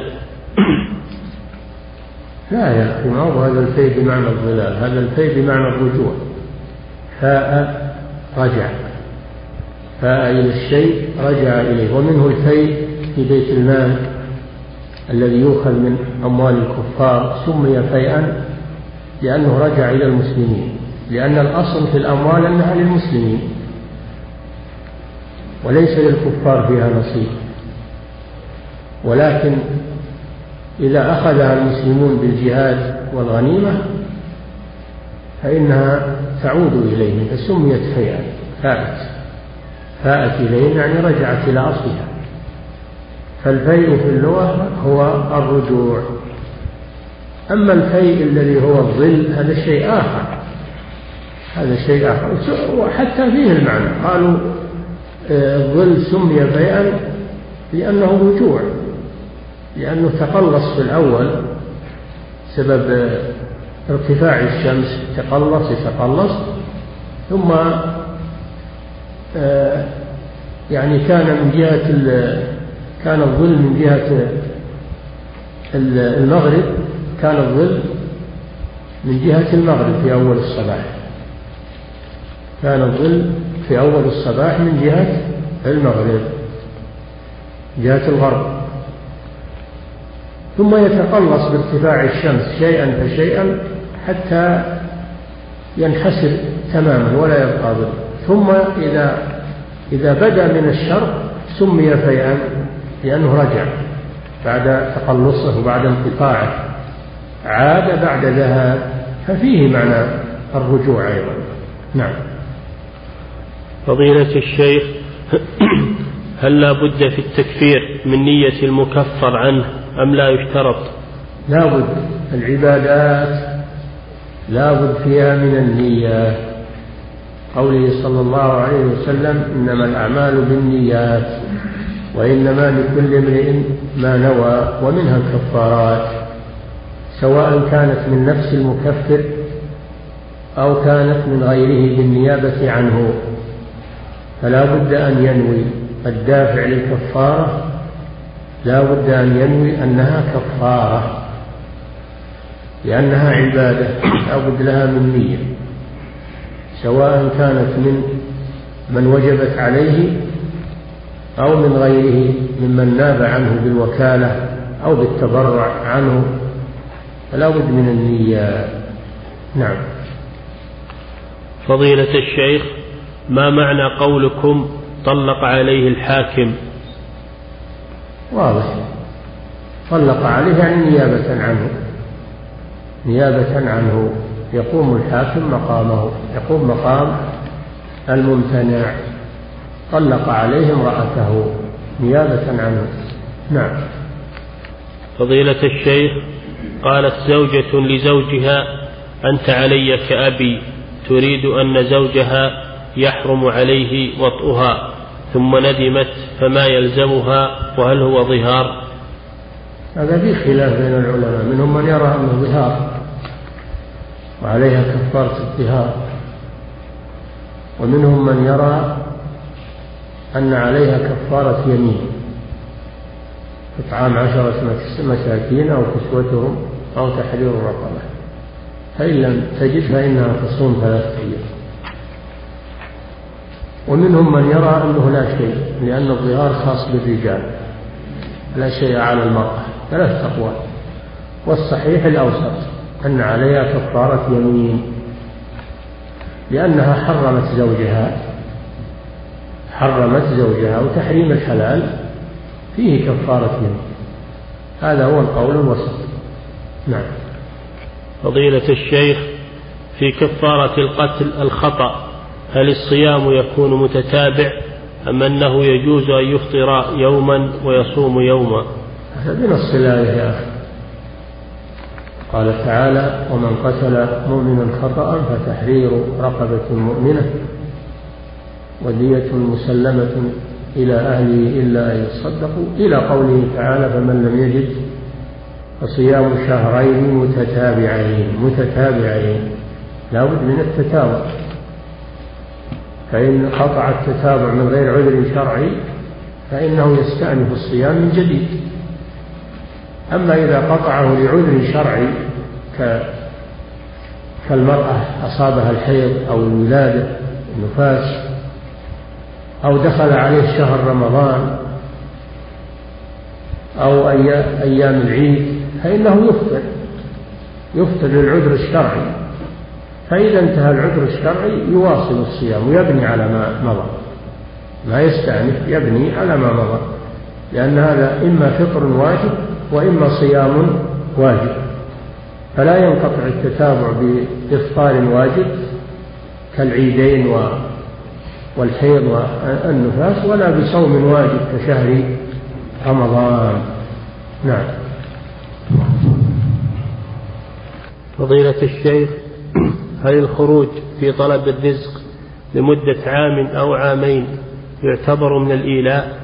B: لا يا أخي، ما هو هذا الفيء بمعنى الظلال، هذا الفيء بمعنى الرجوع. فاء رجع، فاء إلى الشيء رجع إليه. ومنه الفيء في بيت المال الذي يؤخذ من أموال الكفار، سمي فيئا لأنه رجع إلى المسلمين، لأن الأصل في الأموال أنها للمسلمين وليس للكفار فيها نصيب، ولكن إذا أخذها المسلمون بالجهاد والغنيمة فإنها تعود إليهم، فسميت فيئا، فاءت إليهم يعني رجعت إلى أصلها. فالفيء في اللغة هو الرجوع. أما الفيء الذي هو الظل هذا شيء آخر، هذا شيء آخر، وحتى فيه المعنى. قالوا الظل سمي فيئا لأنه رجوع، لأنه تقلص في الأول سبب ارتفاع الشمس، يتقلص ثم يعني كان الظل من جهة المغرب، كان الظل من جهة المغرب في أول الصباح، كان الظل في أول الصباح من جهة المغرب، جهة الغرب، ثم يتقلص بارتفاع الشمس شيئا فشيئا حتى ينحسر تماما ولا يبقى ظل. ثم إذا بدأ من الشرق سمي فيئا لأنه رجع بعد تقلصه وبعد انقطاعه، عاد بعد ذهاب، ففيه معنى الرجوع أيضا. نعم.
A: فضيلة الشيخ، هل لا بد في التكفير من نية المكفر عنه أم لا يشترط؟
B: لا بد. العبادات لا بد فيها من النية، قوله صلى الله عليه وسلم إنما الأعمال بالنيات وإنما لكل امرئ ما نوى. ومنها الكفارات، سواء كانت من نفس المكفر أو كانت من غيره بالنيابة عنه، فلا بد أن ينوي الدافع للكفارة، لا بد أن ينوي أنها كفارة لأنها عبادة لا بد لها من نية، سواء كانت من وجبت عليه أو من غيره ممن ناب عنه بالوكالة أو بالتبرع عنه، فلا بد من النية. نعم.
A: فضيلة الشيخ، ما معنى قولكم طلق عليه الحاكم؟
B: واضح، طلق عليه يعني نيابة عنه، نيابة عنه يقوم الحاكم مقامه، يقوم مقام الممتنع، طلق عليه امرأته نيابة عنه. نعم.
A: فضيلة الشيخ، قالت زوجة لزوجها أنت علي كأبي، تريد أن زوجها يحرم عليه وطئها، ثم ندمت، فما يلزمها وهل هو ظهار؟
B: هذا في خلاف بين العلماء، منهم من يرى أنه ظهار وعليها كفارة الظهار، ومنهم من يرى أن عليها كفارة يمين، إطعام 10 مساكين أو كسوتهم أو تحرير رقبة، فإن لم تجد فإنها تصوم 3 أيام. ومنهم من يرى أنه لا شيء، لأن الظهار خاص بالرجال، لا شيء على المرأة، 3 أقوال، والصحيح الأوسط أن عليها كفارة يمين، لأنها حرمت زوجها وتحريم الحلال فيه كفارة يمين، هذا هو القول الوسط. نعم.
A: فضيلة الشيخ، في كفارة القتل الخطأ هل الصيام يكون متتابع أم أنه يجوز أن يفطر يوما ويصوم يوما؟
B: هذا بنص الآية يا أخي، قال تعالى ومن قتل مؤمنا خطأ فتحرير رقبة مؤمنة ودية مسلمة إلى أهله إلا أن يصدقوا، إلى قوله تعالى فمن لم يجد فصيام شهرين متتابعين، لا بد من التتابع، فإن قطع التتابع من غير عذر شرعي فإنه يستأنف الصيام من جديد. أما إذا قطعه لعذر شرعي كالمرأة أصابها الحيض أو الولادة النفاس أو دخل عليه شهر رمضان أو أيام العيد، فإنه يفطر للعذر الشرعي، فإذا انتهى العذر الشرعي يواصل الصيام ويبني على ما مضى، ما يستأنف، يبني على ما مضى، لأن هذا إما فطر واجب وإما صيام واجب، فلا ينقطع التتابع بإفطار واجب كالعيدين والحيض والنفاس، ولا بصوم واجب كشهر رمضان. نعم.
A: فضيلة الشيخ، هل الخروج في طلب الرزق لمدة عام أو عامين يعتبر من الإيلاء؟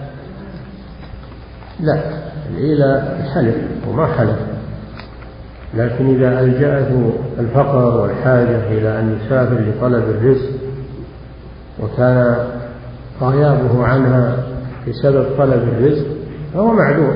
B: لا، الإيلاء حلف وما حلف، لكن إذا ألجأته الفقر والحاجة إلى أن يسافر لطلب الرزق وكان غيابه عنها بسبب طلب الرزق فهو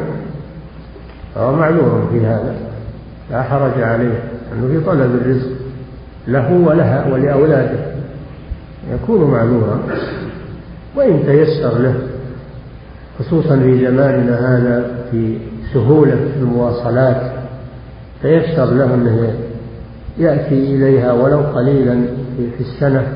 B: معذور في هذا، لا حرج عليه أنه في طلب الرزق له ولها ولأولاده يكون معذورا، وإن تيسر له، خصوصا في زماننا هذا في سهولة المواصلات، تيسر له أنه يأتي إليها ولو قليلا في السنة،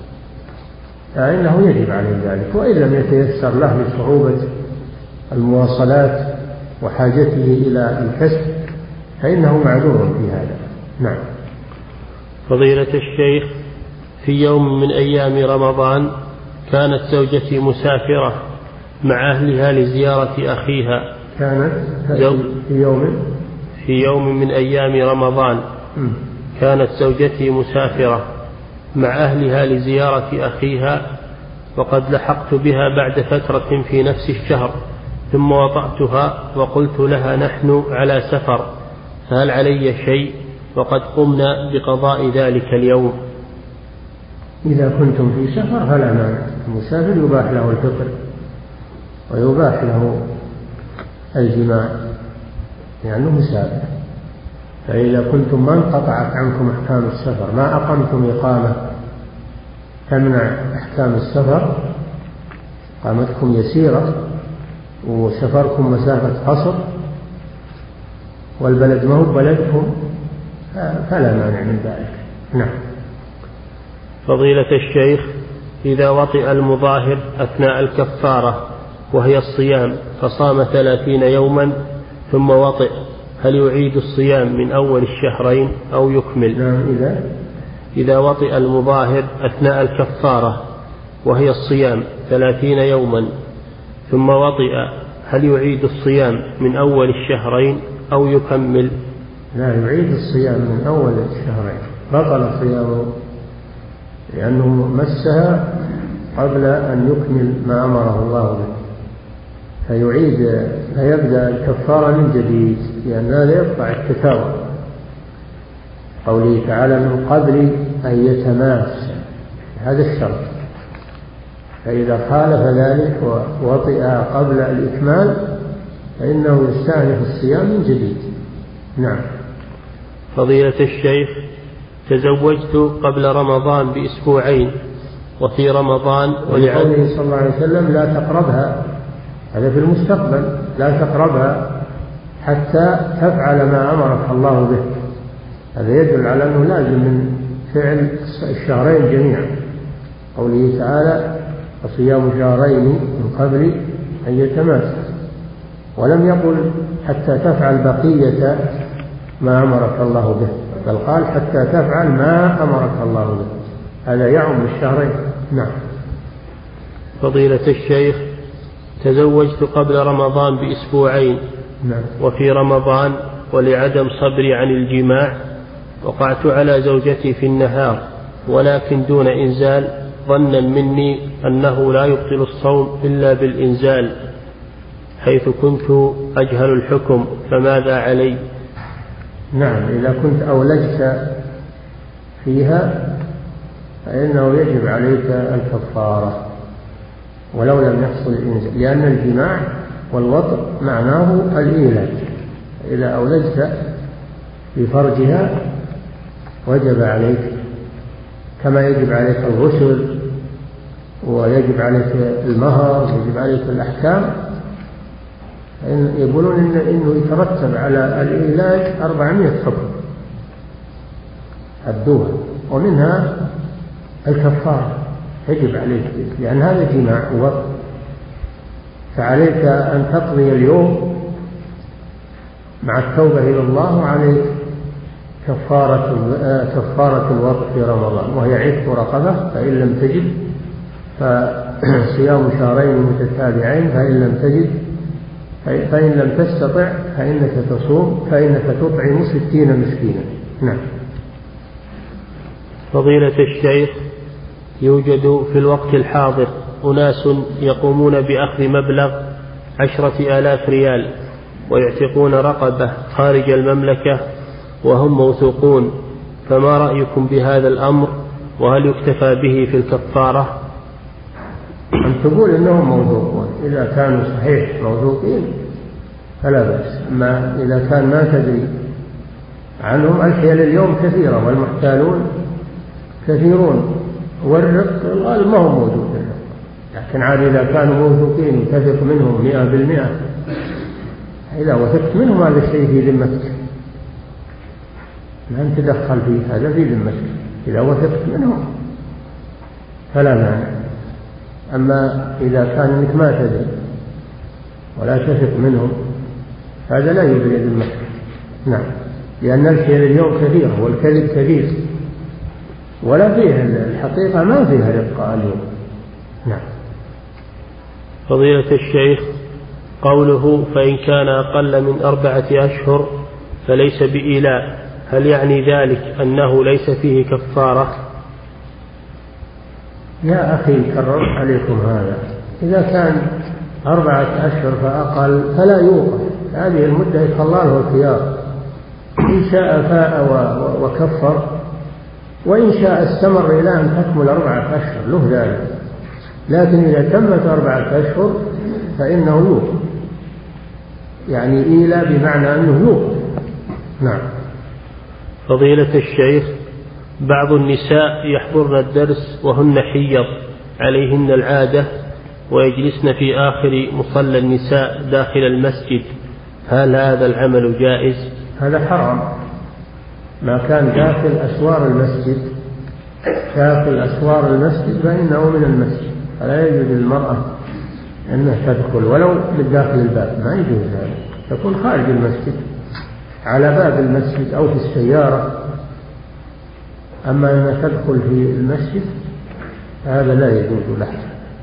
B: فإنه يجب عليه ذلك. وإن لم يتيسر له لصعوبة المواصلات وحاجته إلى الكسب فإنه معذور في هذا. نعم.
A: فضيلة الشيخ، في يوم من أيام رمضان كانت زوجتي مسافرة مع أهلها لزيارة أخيها.
B: كانت في
A: يوم من أيام رمضان. كانت زوجتي مسافرة مع أهلها لزيارة أخيها، وقد لحقت بها بعد فترة في نفس الشهر، ثم وطأتها وقلت لها نحن على سفر، فهل علي شيء؟ وقد قمنا بقضاء ذلك اليوم.
B: إذا كنتم في سفر فلا مانع، المسافر يباح له الفطر ويباح له الجماع لأنه مسافر. فإذا كنتم ما انقطعت عنكم أحكام السفر، ما أقمتم إقامة تمنع أحكام السفر، إقامتكم يسيرة وسفركم مسافة قصر والبلد ما هو بلدكم، فلا مانع من ذلك. نعم.
A: فضيلة الشيخ، إذا وطئ المظاهر أثناء الكفارة وهي الصيام فصام 30 يوما ثم وطئ، هل يعيد الصيام من أول الشهرين أو يكمل؟
B: نعم.
A: إذا وطئ المظاهر أثناء الكفارة وهي الصيام 30 يوما ثم وطئ، هل يعيد الصيام من أول الشهرين أو يكمل؟
B: لا، يعيد الصيام من أول الشهرين، بطل صيامه لأنه مسها قبل أن يكمل ما أمره الله به، فيبدأ الكفارة من جديد، لأن هذا يقطع التكرار. قوله تعالى من قبل أن يتماس، هذا الشرط. فإذا خالف ذلك ووطئ قبل الإكمال فإنه يستأنف الصيام من جديد. نعم.
A: فضيلة الشيخ، تزوجت قبل رمضان بأسبوعين وفي رمضان
B: ولقوله صلى الله عليه وسلم لا تقربها، هذا في المستقبل، لا تقربها حتى تفعل ما أمرك الله به. هذا يدل على أنه لازم من فعل الشهرين جميعا. قوله تعالى وصيام شهرين من قبل أن يتماس، ولم يقل حتى تفعل بقية ما أمرك الله به، بل قال حتى تفعل ما أمرك الله به، هذا يعم الشهرين. نعم.
A: فضيلة الشيخ، تزوجت قبل رمضان بأسبوعين.
B: نعم.
A: وفي رمضان ولعدم صبري عن الجماع وقعت على زوجتي في النهار، ولكن دون إنزال، ظنا مني أنه لا يبطل الصوم إلا بالإنزال، حيث كنت أجهل الحكم، فماذا علي؟
B: نعم، إذا كنت أولجت فيها فإنه يجب عليك الكفارة ولو لم يحصل الإنزال، لأن الجماع والوطء معناه الإيلاج. إذا أولجت في فرجها وجب عليك، كما يجب عليك الغسل ويجب عليك المهر ويجب عليك الأحكام. يقولون إنه يترتب على الإيلاج 400 حكم الدول، ومنها الكفارة يجب عليك، لأن هذا جماع ووطء. فعليك أن تقضي اليوم مع التوبة إلى الله، وعليك كفارة الوطء في رمضان، وهي عتق رقبة، فإن لم تجد فصيام شهرين متتابعين، فإن لم تستطع فإنك تصوم، فإنك تطعم 60 مسكينا. نعم.
A: فضيلة الشيخ، يوجد في الوقت الحاضر أناس يقومون بأخذ مبلغ 10,000 ريال ويعتقون رقبة خارج المملكة وهم موثوقون، فما رأيكم بهذا الأمر؟ وهل يكتفى به في الكفارة؟
B: أن تقول إنهم موثوقون، إذا كانوا صحيح موثوقين فلا بأس، أما إذا كان ما تدري عنهم، الحيل اليوم كثيرة والمحتالون كثيرون، والرق الغالب ما هو موجود، لكن عاد إذا كانوا موثوقين وتثق منهم 100%، إذا وثقت منهم هذا الشيء في ذمتك، لا تدخل فيه، هذا في ذمتك. إذا وثقت منهم فلا مانع. أما إذا كان إنك ما تدري ولا تثق منهم هذا لا يبرئ ذمتك. نعم، لأن الحيل اليوم كثيرة والكذب كثير، ولا فيها الحقيقة، ما فيها رقة اليوم، نعم.
A: فضيلة الشيخ، قوله فإن كان أقل من 4 أشهر فليس بإيلاء، هل يعني ذلك أنه ليس فيه كفارة؟
B: يا أخي كررت عليكم هذا، إذا كان 4 أشهر فأقل فلا يوقف، هذه المدة يخلى الخيار، إن شاء فاء وكفر، وإن شاء استمر إلى أن تكمل 4 أشهر له ذلك، لكن إذا تمت 4 أشهر فإنه يوقف، يعني إيلاء بمعنى أنه يوقف. نعم.
A: فضيلة الشيخ، بعض النساء يحضرن الدرس وهن حيض عليهن العادة ويجلسن في آخر مصلى النساء داخل المسجد، هل هذا العمل جائز؟
B: هذا حرام، ما كان داخل أسوار المسجد فإنه من المسجد، فلا يجوز للمرأة أنها تدخل ولو من داخل الباب، ما يجوز ذلك، تكون خارج المسجد على باب المسجد أو في السيارة، أما أن تدخل في المسجد هذا لا يجوز لها.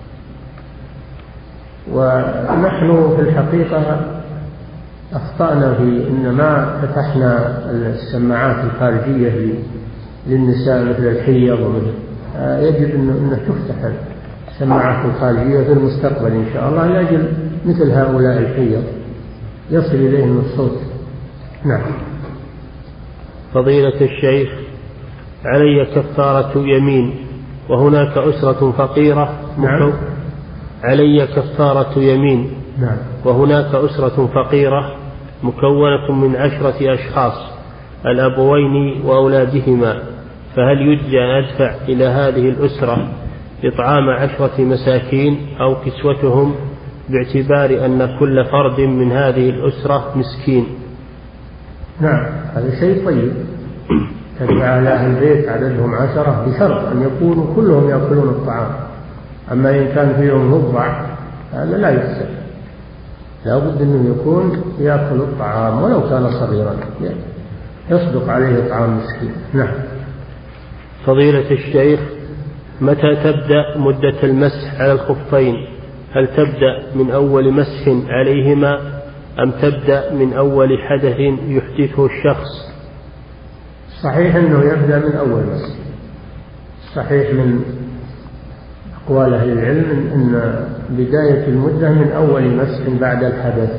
B: ونحن في الحقيقة أخطأنا في إن ما فتحنا السماعات الخارجية للنساء مثل الحيض يجب أن تفتح السماعات الخارجية في المستقبل إن شاء الله لأجل مثل هؤلاء الحيض يصل إليهم الصوت. نعم.
A: فضيلة الشيخ، علي كفارة يمين وهناك أسرة فقيرة.
B: نعم.
A: علي كفارة يمين.
B: نعم.
A: وهناك أسرة فقيرة مكونة من 10 أشخاص، الأبوين وأولادهما، فهل يجزي أن أدفع إلى هذه الأسرة إطعام 10 مساكين أو كسوتهم باعتبار أن كل فرد من هذه الأسرة مسكين؟
B: نعم، هذا شيء طيب، تدفع على أهل البيت عددهم 10 بشرط أن يكونوا كلهم يأكلون الطعام، أما إن كان فيهم رضع هذا لا يحسن، لا بد أنه يكون يأكل الطعام ولو كان صغيرا يصدق عليه طعام مسكين. نعم.
A: فضيلة الشيخ، متى تبدأ مدة المسح على الخفين؟ هل تبدأ من أول مسح عليهما أم تبدأ من أول حدث يحدثه الشخص؟
B: صحيح أنه يبدأ من أول مسح، صحيح من أقوال أهل العلم أن بداية المدة من أول مسح بعد الحدث،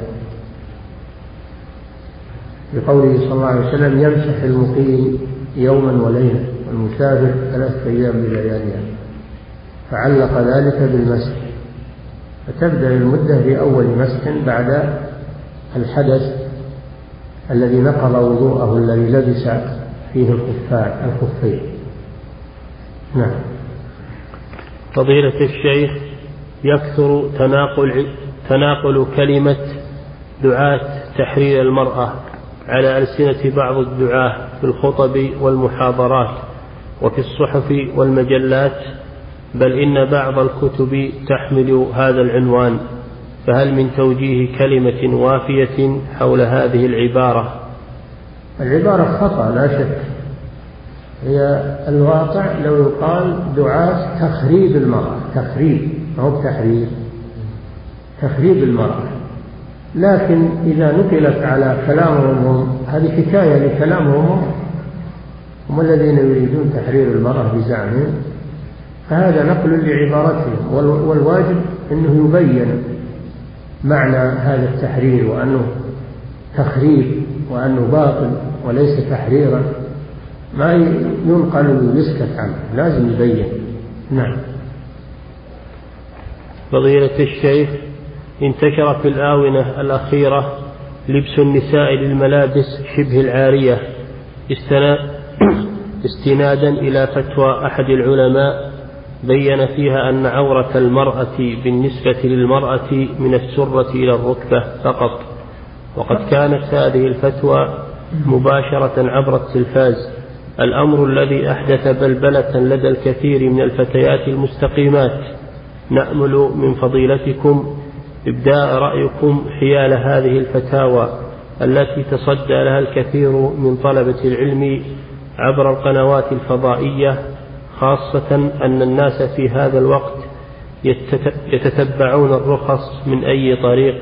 B: بقوله صلى الله عليه وسلم يمسح المقيم يوما وليلة والمسافر 3 أيام بلياليها، فعلق ذلك بالمسح، فتبدأ المدة بأول مسح بعد الحدث الذي نقض وضوءه الذي لبس فيه الخفين. نعم.
A: فضيلة الشيخ، يكثر تناقل كلمة دعاة تحرير المرأة على ألسنة بعض الدعاة في الخطب والمحاضرات وفي الصحف والمجلات، بل إن بعض الكتب تحمل هذا العنوان، فهل من توجيه كلمة وافية حول هذه العبارة؟
B: العبارة خطأ لا شك، هي الواقع لو يقال دعاة تخريب المرأة، تخريب ما هو تحرير، تخريب المرأة، لكن إذا نقلت على كلامهم هم هذه حكاية لكلامهم هم الذين يريدون تحرير المرأة بزعمهم، فهذا نقل لعبارتهم، والواجب أنه يبين معنى هذا التحرير وأنه تخريب وأنه باطل وليس تحريرا، ما ينقل ويسكت عنه، لازم يبين. نعم.
A: فضيلة الشيخ، انتشر في الآونة الأخيرة لبس النساء للملابس شبه العارية استنادا إلى فتوى أحد العلماء بين فيها أن عورة المرأة بالنسبة للمرأة من السرة إلى الركبة فقط، وقد كانت هذه الفتوى مباشرة عبر التلفاز، الأمر الذي أحدث بلبلة لدى الكثير من الفتيات المستقيمات. نأمل من فضيلتكم إبداء رأيكم حيال هذه الفتاوى التي تصدى لها الكثير من طلبة العلم عبر القنوات الفضائية، خاصة أن الناس في هذا الوقت يتتبعون الرخص من أي طريق؟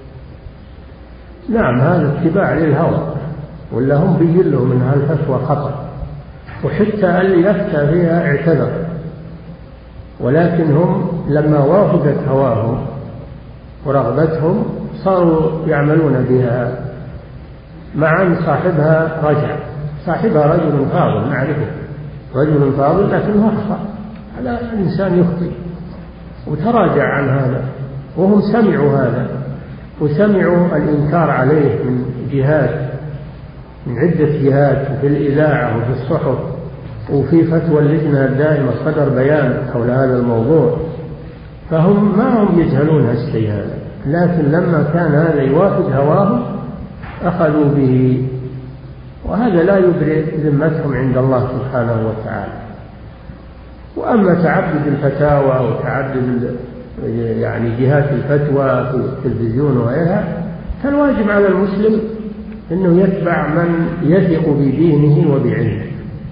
B: نعم، هذا اتباع للهوى، ولا هم بيجي لهم من هالفتوى خطأ، وحتى اللي يفتى فيها اعتذر، ولكن هم لما وافقت هواهم ورغبتهم صاروا يعملون بها، مع أن صاحبها رجع. صاحبها رجل فاضل نعرفه، رجل فاضل، لكنه أخطأ. هذا الإنسان يخطئ، وتراجع عن هذا، وهم سمعوا هذا وسمعوا الإنكار عليه من جهات، من عدة جهات، وفي الإذاعة وفي الصحف وفي فتوى اللجنة الدائمة صدر بيان حول هذا الموضوع. فهم ما هم يجهلون هالشيء هذا، لكن لما كان هذا يوافق هواهم أخذوا به، وهذا لا يبرئ ذمتهم عند الله سبحانه وتعالى. وأما تعدد الفتاوى وتعدد يعني جهات الفتوى في التلفزيون وغيرها، فالواجب على المسلم أنه يتبع من يثق بدينه وبعلمه،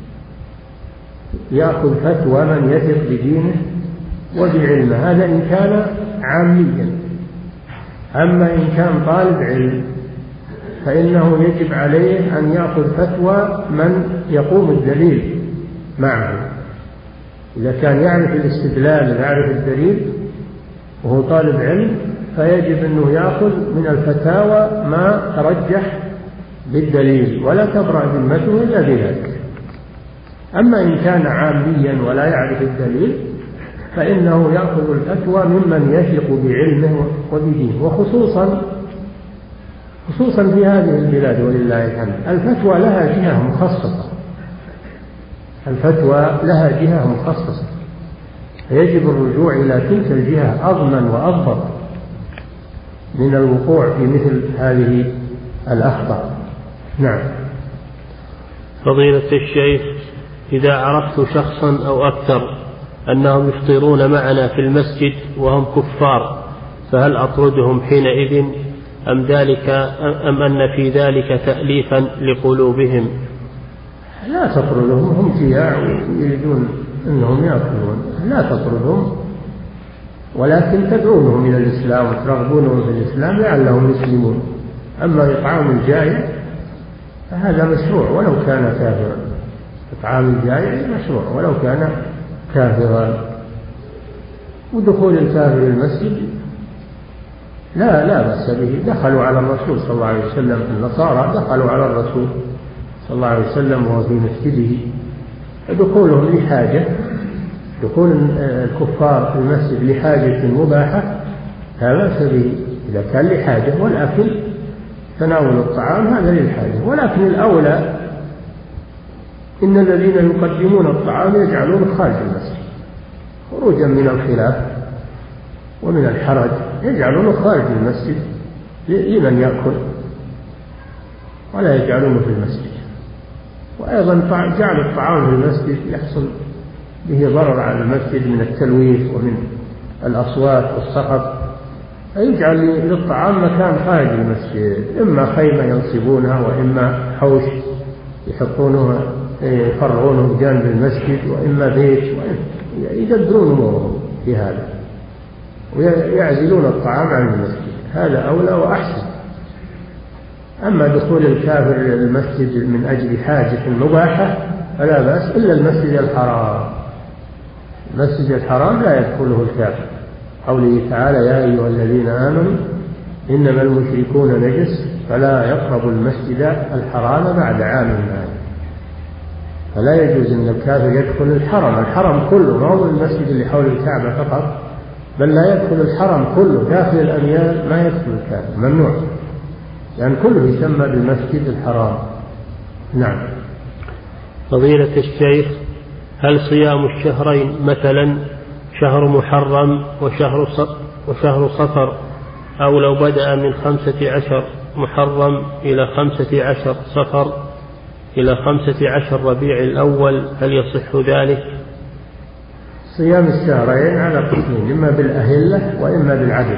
B: يأخذ فتوى من يثق بدينه وبعلمه، هذا إن كان عاميا. أما إن كان طالب علم فإنه يجب عليه أن يأخذ فتوى من يقوم الدليل معه. إذا كان يعرف الاستدلال ويعرف الدليل وهو طالب علم، فيجب أنه يأخذ من الفتاوى ما ترجح بالدليل، ولا تبرأ ذمته إلا بذلك. أما إن كان عاميا ولا يعرف الدليل فإنه يأخذ الفتوى ممن يثق بعلمه وبدينه، وخصوصا في هذه البلاد ولله الحمد الفتوى لها جهة مخصصة، الفتوى لها جهة مخصصة، فيجب الرجوع إلى تلك الجهة أضمن وأضبط من الوقوع في مثل هذه الأخطاء. نعم.
A: فضيلة الشيخ، إذا عرفت شخصا أو أكثر أنهم يفطرون معنا في المسجد وهم كفار، فهل أطردهم حينئذ أم أن في ذلك تأليفا لقلوبهم؟
B: لا تطردهم، هم جياع ويريدون أنهم يأكلون، لا تطردهم، ولكن تدعونهم إلى الإسلام وترغبونهم في الإسلام لعلهم يسلمون. أما إطعام الجائع فهذا مشروع ولو كان كافرا، إطعام الجائع مشروع ولو كان كافرا. ودخول الكافر المسجد لا بأس به، دخلوا على الرسول صلى الله عليه وسلم، النصارى دخلوا على الرسول صلى الله عليه وسلم وهو في مسجده، دخولهم لحاجة، دخول الكفار في المسجد لحاجة مباحة لا بأس به إذا كان لحاجة، والأكل تناول الطعام هذا للحاجة. ولكن الأولى إن الذين يقدمون الطعام يجعلون خارج المسجد خروجا من الخلاف ومن الحرج، يجعلونه خارج المسجد لمن يأكل ولا يجعلونه في المسجد. وأيضا جعل الطعام في المسجد يحصل به ضرر على المسجد من التلويث ومن الأصوات والصخب، فيجعل للطعام مكان خارج المسجد، إما خيمة ينصبونها وإما حوش يحطونه يفرغونه بجانب المسجد، وإما بيت، يدبرون أمورهم في هذا ويعزلون الطعام عن المسجد، هذا أولى وأحسن. أما دخول الكافر إلى المسجد من أجل حاجة مباحة فلا بأس، إلا المسجد الحرام. المسجد الحرام لا يدخله الكافر، قوله تعالى يا أيها الذين آمنوا إنما المشركون نجس فلا يقربوا المسجد الحرام بعد عام هذا. فلا يجوز أن الكافر يدخل الحرم كله، ما هو المسجد اللي حول الكعبة فقط، بل لا يدخل الحرم كله، داخل الأميال ما يدخل الكافر، ممنوع، لأن كله يسمى بالمسجد الحرام. نعم.
A: فضيلة الشيخ، هل صيام الشهرين مثلا شهر محرم وشهر صفر، أو لو بدأ من 15 محرم إلى 15 صفر إلى 15 ربيع الأول، هل يصح ذلك؟
B: صيام الشهرين على قسمين، إما بالأهلة وإما بالعدد،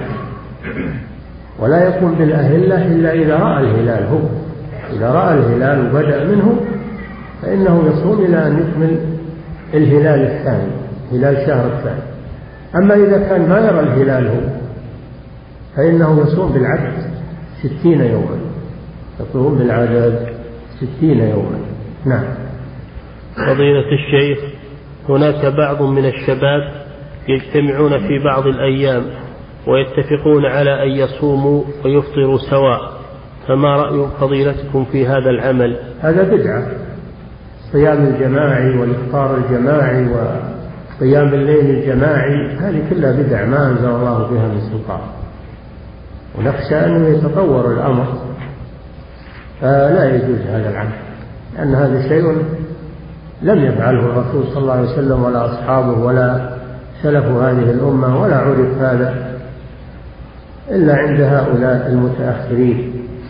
B: ولا يكون بالأهلة إلا إذا رأى الهلال. هو إذا رأى الهلال وبدأ منه فإنه يصوم إلى أن يكمل الهلال الثاني، هلال الشهر الثاني. أما إذا كان ما يرى الهلال هو فإنه يصوم بالعدد 60 يوما، يصوم بالعدد 60 يوما. نعم.
A: فضيلة الشيخ، هناك بعض من الشباب يجتمعون في بعض الأيام ويتفقون على أن يصوموا ويفطروا سواء، فما رأي فضيلتكم في هذا العمل؟
B: هذا بدعة، الصيام الجماعي والإفطار الجماعي وقيام الليل الجماعي هذه كلها بدع ما أنزل الله بها من سلطان، ونخشى أنه يتطور الأمر فلا يجوز هذا العمل، لأن هذا شيء لم يفعله الرسول صلى الله عليه وسلم ولا أصحابه ولا سلف هذه الأمة، ولا عرف هذا إلا عند هؤلاء المتأخرين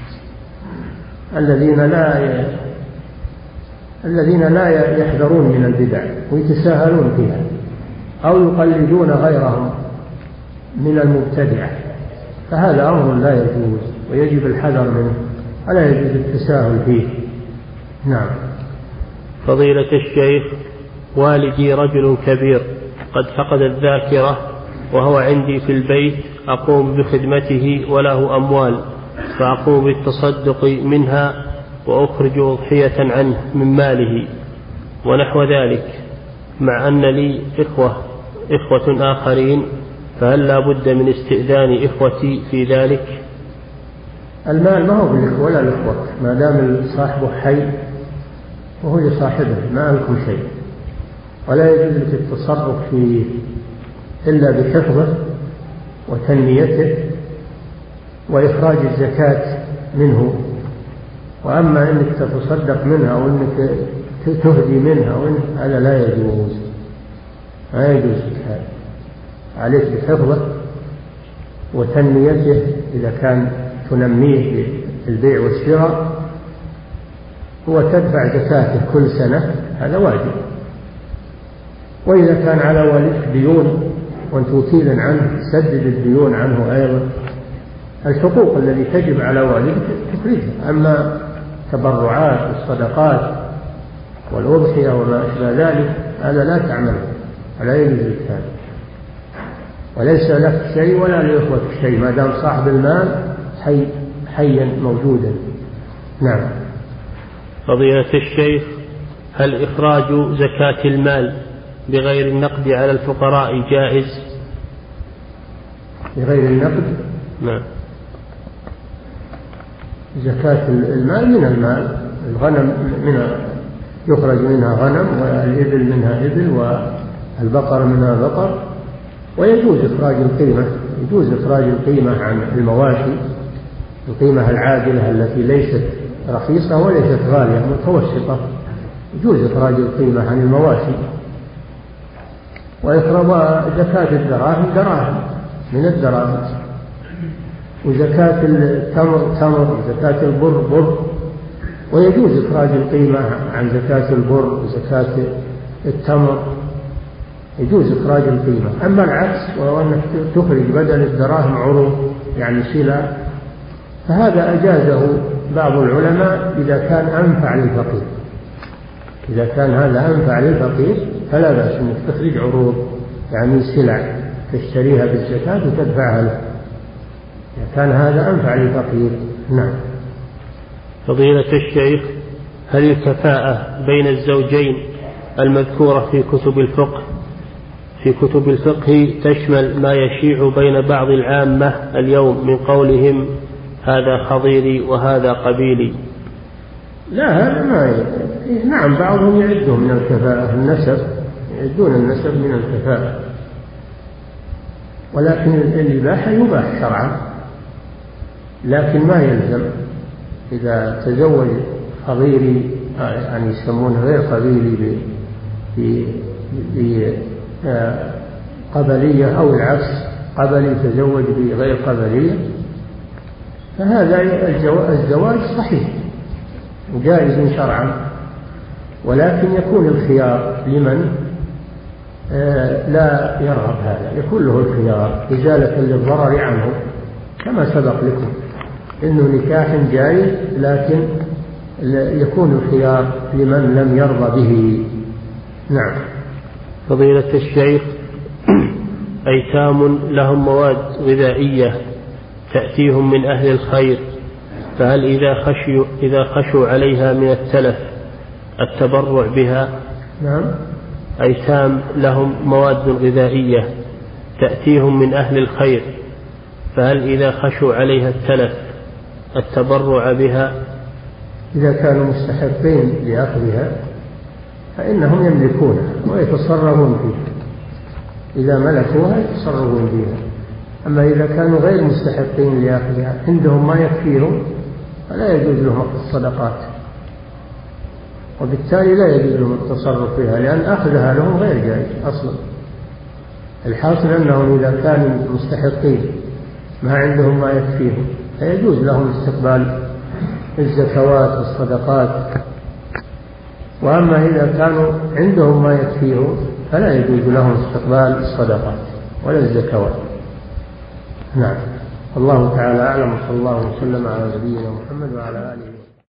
B: الذين لا يحذرون من البدع ويتساهلون فيها أو يقلدون غيرهم من المبتدعة، فهذا أمر لا يجوز ويجب الحذر منه ولا يجوز التساهل فيه. نعم.
A: فضيلة الشيخ، والدي رجل كبير قد فقد الذاكرة وهو عندي في البيت، أقوم بخدمته وله أموال فأقوم بالتصدق منها وأخرج أضحية عنه من ماله ونحو ذلك، مع أن لي إخوة آخرين، فهل لا بد من استئذان إخوتي في ذلك؟
B: المال ما هو بالإخوة ولا الإخوة، ما دام صاحبه حي وهو لصاحبه ما لكم شيء، ولا يجوز لك التصرف فيه إلا بحفظه وتنميته وإخراج الزكاة منه. وأما أنك تتصدق منها وأنك تهدي منها هذا لا يجوز، ما يجوز هذا، عليك بحفظه وتنميته إذا كان تنميه بالبيع والشراء، وتدفع زكاته كل سنة، هذا واجب. وإذا كان على والدك ديون وأنت وكيل عنه سدد الديون عنه أيضا، الحقوق التي تجب على والدك تخرجها. أما تبرعات والصدقات والأضحية وما أشبه ذلك هذا لا تعمله ولا يجوز لك هذا، وليس لك شيء ولا لإخوتك شيء ما دام صاحب المال حيا موجودا. نعم.
A: فضيلة الشيخ، هل إخراج زكاة المال بغير النقد على الفقراء جائز؟
B: بغير النقد؟
A: نعم.
B: زكاة المال من المال، الغنم يخرج منها غنم، والإبل منها إبل، والبقر منها بقر، ويجوز إخراج القيمة، يجوز إخراج القيمة عن المواشي، القيمة العادلة التي ليست رخيصة وليست غالية متوسطة، يجوز إخراج القيمة عن المواشي. وإخراج زكاة الدراهم دراهم من الدراهم، وزكاة التمر تمر، وزكاة البر بر، ويجوز إخراج القيمة عن زكاة البر وزكاة التمر، يجوز إخراج القيمة. أما العكس وهو أنك تخرج بدل الدراهم عروض يعني سلع، فهذا أجازه بعض العلماء إذا كان أنفع للفقير، إذا كان هذا أنفع للفقير فلا بأس أنك تخرج عروض يعني سلع تشتريها بالزكاة وتدفعها له، إذا كان هذا أنفع للفقير. نعم.
A: فضيلة الشيخ، هل الكفاءة بين الزوجين المذكورة في كتب الفقه تشمل ما يشيع بين بعض العامة اليوم من قولهم هذا خضيري وهذا قبيلي؟
B: لا، هذا ما نعم، بعضهم يعدهم من الكفاءة النسب، يعدون النسب من الكفاءة، ولكن الإباحة يباح شرعا، لكن ما يلزم إذا تزوج خضيري يعني يسمونه غير قبيلي بقبلية أو العكس، قبلي تزوج بغير قبلية، فهذا الزواج صحيح جائز شرعا، ولكن يكون الخيار لمن لا يرغب هذا، يكون له الخيار إزالة للضرر عنه، كما سبق لكم إنه نكاح جائز، لكن يكون الخيار لمن لم يرضى به. نعم.
A: فضيلة الشيخ، أيتام لهم مواد غذائية تأتيهم من أهل الخير، فهل إذا خشوا عليها من التلف التبرع بها؟
B: نعم.
A: أيتام لهم مواد غذائية تأتيهم من أهل الخير، فهل إذا خشوا عليها التلف التبرع بها؟
B: إذا كانوا مستحقين لأخذها فإنهم يملكونها ويتصرفون فيها، إذا ملكوها يتصرفون فيها. أما إذا كانوا غير مستحقين لأخذها عندهم ما يكفيهم فلا يجوز لهم أخذ الصدقات، وبالتالي لا يجوز لهم التصرف فيها، لأن أخذها لهم غير جائز أصلا. الحاصل أنهم إذا كانوا مستحقين ما عندهم ما يكفيهم فيجوز لهم استقبال الزكوات والصدقات، وأما إذا كانوا عندهم ما يكفيهم فلا يجوز لهم استقبال الصدقات ولا الزكوات. نعم. الله تعالى أعلم، صلى الله وسلم على نبينا محمد وعلى آله وسلم.